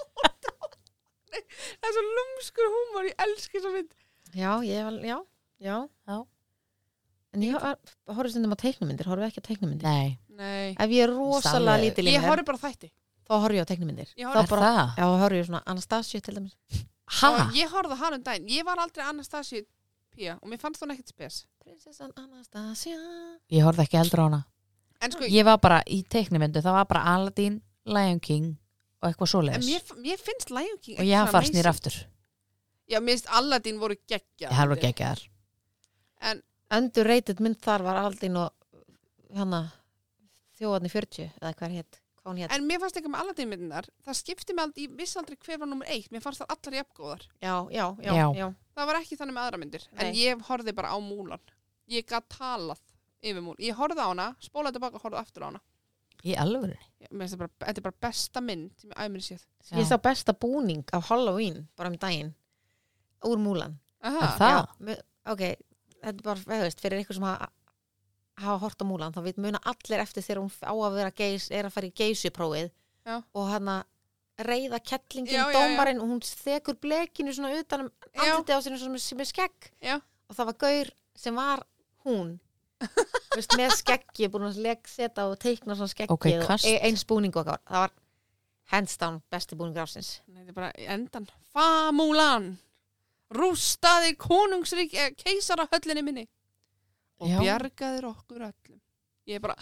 Það er svo lúmskur húmor, ég elski svo mynd. já, ég var, já, já, Já. en ég horfði stundum á teiknumyndir horfði ekki á teiknumyndir Nei, Nei. ef ég er rosalega alveg- lítil í Ég mér horfi bara á þætti. þá horfði ég á teiknumyndir Ég þá horfði- er bara, það? já, þá horfði ég svona Anastasia til dæmis Ha? Og ég horfði á hana um daginn. Ég var aldrei Anastasia Pía og mér fannst hún ekkert spes. prinsessan Anastasia Ég horfði ekki heldur á hana. En sko, Ég var bara í teiknumyndu, það var bara Aladdin, Lion King og eitthvað en svoleiðis. mér, mér finnst Lion King Og ég haf farst nýr aftur. Já, mér finnst Aladdin voru geggja. Ég halva geggjaðar. En underrated mynd þar var Aldin og hana þjóðarni fjörutíu eða hvað hétt hvað hún hétt En mér fannst ekki með Aladdin myndinar, það skipti mig aldrei, ég vissi aldrei hver var nummer eitt, mér fannst það allar jafngóðar. já, já, já, Já. já. Það var ekki þannig með aðra myndir, en Nei. ég horfði bara á Múlan. Ég gat talað yfir Múlan. Ég horfði á hana, spólaði tilbaka og horfði aftur á hana. Í alvöru. Ég, mér finnst það bara, þetta er bara besta mynd sem ég æmur séð. ég sá besta búning af Halloween bara um daginn úr Múlan Aha, Er það? Já, me- ok, þetta er bara, þú veist, fyrir ykkur sem hafa hafa hort á Múlan, þá veit muna allir eftir þegar hún á að vera geis, er að fara í geysuprófið Já. og hann að reyða kettlingin, Já, já, já. dómarinn og hún þekur blekinu svona utan um Já. andliti á sér sem, sem er skegg Já. og það var gaur sem var hún þú veist, með skeggi, búin að leg, setja og teikna svona skeggið Ok, og kast. e- eins búning og eitthvað, það var hands down besti búningur ásins Nei, þetta er bara í endan. Fa Múlan, rústaði konungsrík, eh, keisarahöllinni minni. og Já. bjargaðir okkur öllum. Ég er bara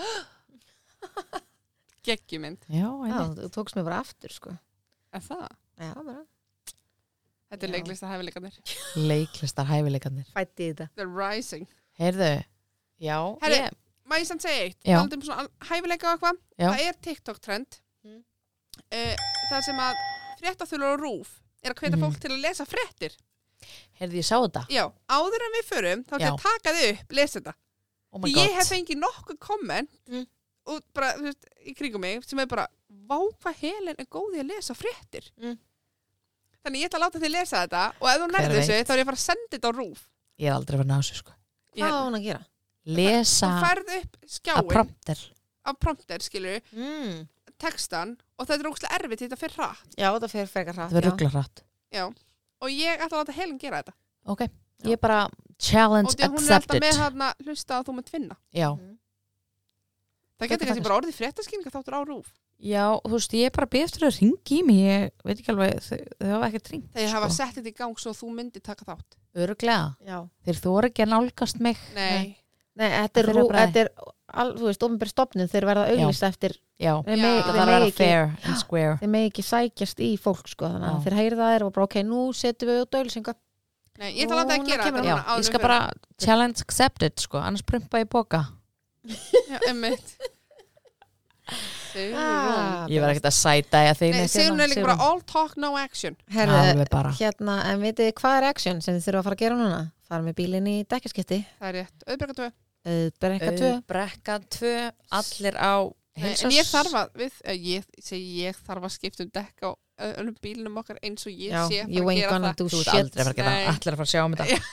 geggjumynd. Já, Já, einmitt. þú tókst mér bara aftur, sko. Er það? Já, bara. Þetta er Já. leiklista hæfileikarnir. Leiklistar hæfileikarnir. Fætti í þetta. The Rising. Heyrðu, já, Herri, ég, Má ég samt segja eitt? Já. Talandi um svona hæfileika og eitthvað. Já. Það er TikTok-trend. Mm. Uh, það sem að fréttaþulur og rúf er að hvetja Mhm. fólk til að lesa fréttir. heyrðu, ég sá þetta. Já, áður en við förum, þá Já. ætlum ég að taka þið upp, lesa þetta. Oh my Því god. ég hef fengið nokkuð komment Mm. og bara, þú veist, í kringum mig sem er bara, vá hvað Helen er góð í að lesa fréttir. Mm. Þannig ég ætla að láta þið lesa þetta og ef þú nærðu veit? þessu, þá er ég að fara að senda þetta á rúf. Ég er aldrei verið að ná þessu, sko. Hvað á hún að gera? Lesa Þú færð upp að skjáin prompter. af prompter, skilur, Mm. textan og þetta er ógustlega erfitt því þetta fyrir hratt. Já, það fyrir frekar hratt. Það verður já. ruggla hratt. Já. Og ég ætla að láta Helen gera þetta. Ok, ég er bara challenge Og því að hún er alltaf accepted. með þarna hlusta að þú munt finna. Já, Mm. Það Þetta getur kannski er bara orðið fréttaskýringa þáttur á rúf. já, þú veist, ég er bara beð eftir að ringi í mig, ég veit ekki alveg, þau, þau hafa ekkert ringt. Þegar hafa sko. sett þetta í gang svo þú myndir taka þátt. Öruglega. Já. Þeir þú eru ekki að nálgast mig. Nei. Nei, þetta er, Fyrir rú, bragði. þetta er al, þú veist, ofnbæri stofnun, þeir verða auglýst eftir, Já, þeir Já. megi, það þeir þarf að megi vera ekki, fair and square. þeir megi ekki sækjast í fólk, sko, þannig að Já. þeir heyrða þær og bara, ok, nú setjum við út auglýsinga. Nei, ég ætla að láta það Núna gera kemur þetta Já, núna áður ég en skal við bara challenge accepted, sko, annars prumpa ég boka. förum. Já, emmitt. Sigrún. Ah, Ég var ekkert að sæta ég að þeim. Nei, Sigrún er líka bara all talk, no action. Herðu, Alveg bara. hérna, en vitið þið hvað er action sem þið þurfa að fara að gera núna? Fara með bílinn í dekkjaskipti, Það er rétt. Auðbrekka tvö. brekka tvö. Brekka tvö, allir á Nei, En ég þarf að, við, eh, ég, segi ég þarf að skipta um dekk á öllum bílunum okkar eins og ég Já, sé að you fara að ain't gera gonna það. do Þú ert shit. aldrei að fara að gera Nei. það. Allir að fara að sjá um þetta. Já.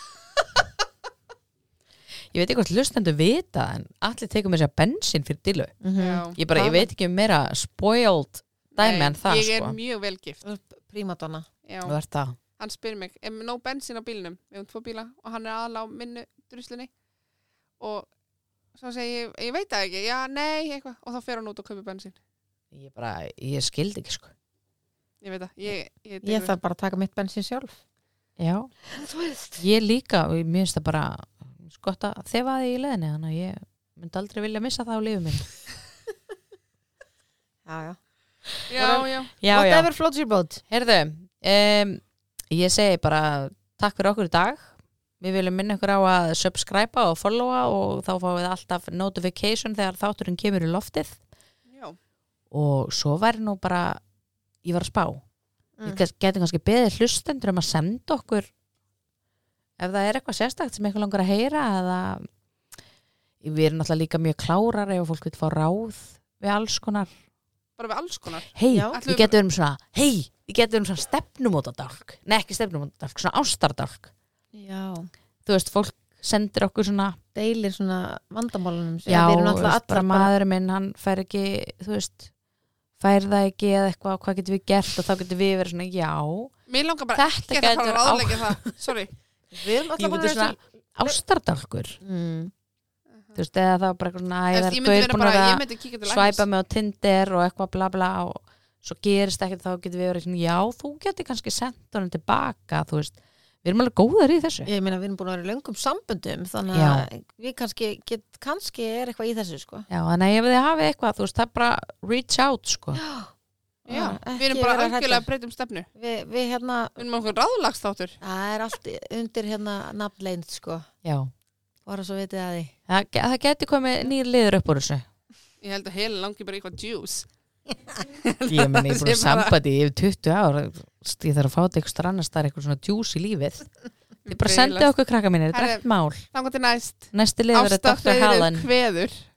Ég veit ekki hvort hlustendur vita, en allir tekum mér sér bensín fyrir dillu. Mhm. Já. Ég bara, ég veit ekki um meira spoiled dæmi Nei, en það, Ég er sko. mjög vel gift. Prímadonna. Já. Þú ert það. Hann spyr mig, er með nóg bensín á bílnum? Við höfum tvo bíla og hann er aðla á minnu druslunni og svo segi ég, ég veit það ekki, já, nei, eitthvað og þá fer hann út og kaupir bensín. Ég bara, ég skildi ekki, sko. Ég veit það, ég, ég, Ég þarf bara að taka mitt bensin sjálf. Já. Ég líka, og mér finnst það bara skott að þefa þig í leðinni, þannig að ég myndi aldrei vilja missa það á lífið minn. Já, já. Já, já. Já, já. Whatever floats your boat. Heyrðu, um, ég segi bara takk fyrir okkur í dag. Við viljum minna ykkur á að subscribe og followa og þá fáum við alltaf notification þegar þátturinn kemur í loftið. Já. Og svo væri nú bara, ég var að spá. Mm. Ég geti kannski beðið hlustendur um að senda okkur ef það er eitthvað sérstakt sem eitthvað langar að heyra eða við erum náttúrulega líka mjög klárar ef fólk vil fá ráð við alls konar. Bara við alls konar. Hei, Já. ég geti verið um svona, hei, ég geti verið um svona stefnumótadálk. Nei, ekki stefnumótadálk, svona ástardálk. Já. Þú veist, fólk sendir okkur svona, Deilir svona vandamálunum. sem já, við erum þú náttúrulega veist, bara allar bara- maðurinn minn, hann fær ekki, þú veist, fær það ekki eða eitthvað, hvað getum við gert og þá getum við verið svona, já, Mér langar bara þetta ekki að fara getur að ráðleggja það. Sorry. Við erum ég allar myndi bara svona ástardálkur, Mm. þú veist, eða það var bara eitthvað svona, æ, Ég það myndi er gaur vera búin bara, að ég myndi kíkja til svæpa mig á Tinder og eitthvað bla bla og svo gerist ekkert þá getum við verið svona, já, þú getur kannski sendt honum tilbaka, þú veist, við erum alveg góðar í þessu. Ég meina við erum búin að vera í löngum samböndum þannig að við kannski, get, kannski er eitthvað í þessu sko. Já, þannig að ef þið hafið eitthvað, þú veist, það er bara reach out, sko. Já, ekki við erum bara vera algjörlega hræddar. að breyta um stefnu. Við, við hérna, Við erum okkur ráðlagsþáttur. það er allt undir hérna nafnleind sko. Já. Bara svo vitið að því. Það, ge- það geti komið nýr liður upp úr þessu. Ég held að Helen langi bara í eitthvað juice. Ég meni, ég er búin að Sé bara- sambandi í yfir tuttugu ár. Ég þarf að fá þetta eitthvað annars, það er eitthvað svona djús í lífið. Þið bara sendið okkur krakka mínir, þetta er Herri, ekkert mál. Þannig til næst. Næsti liður er Ásta doktor Helen. Hveður.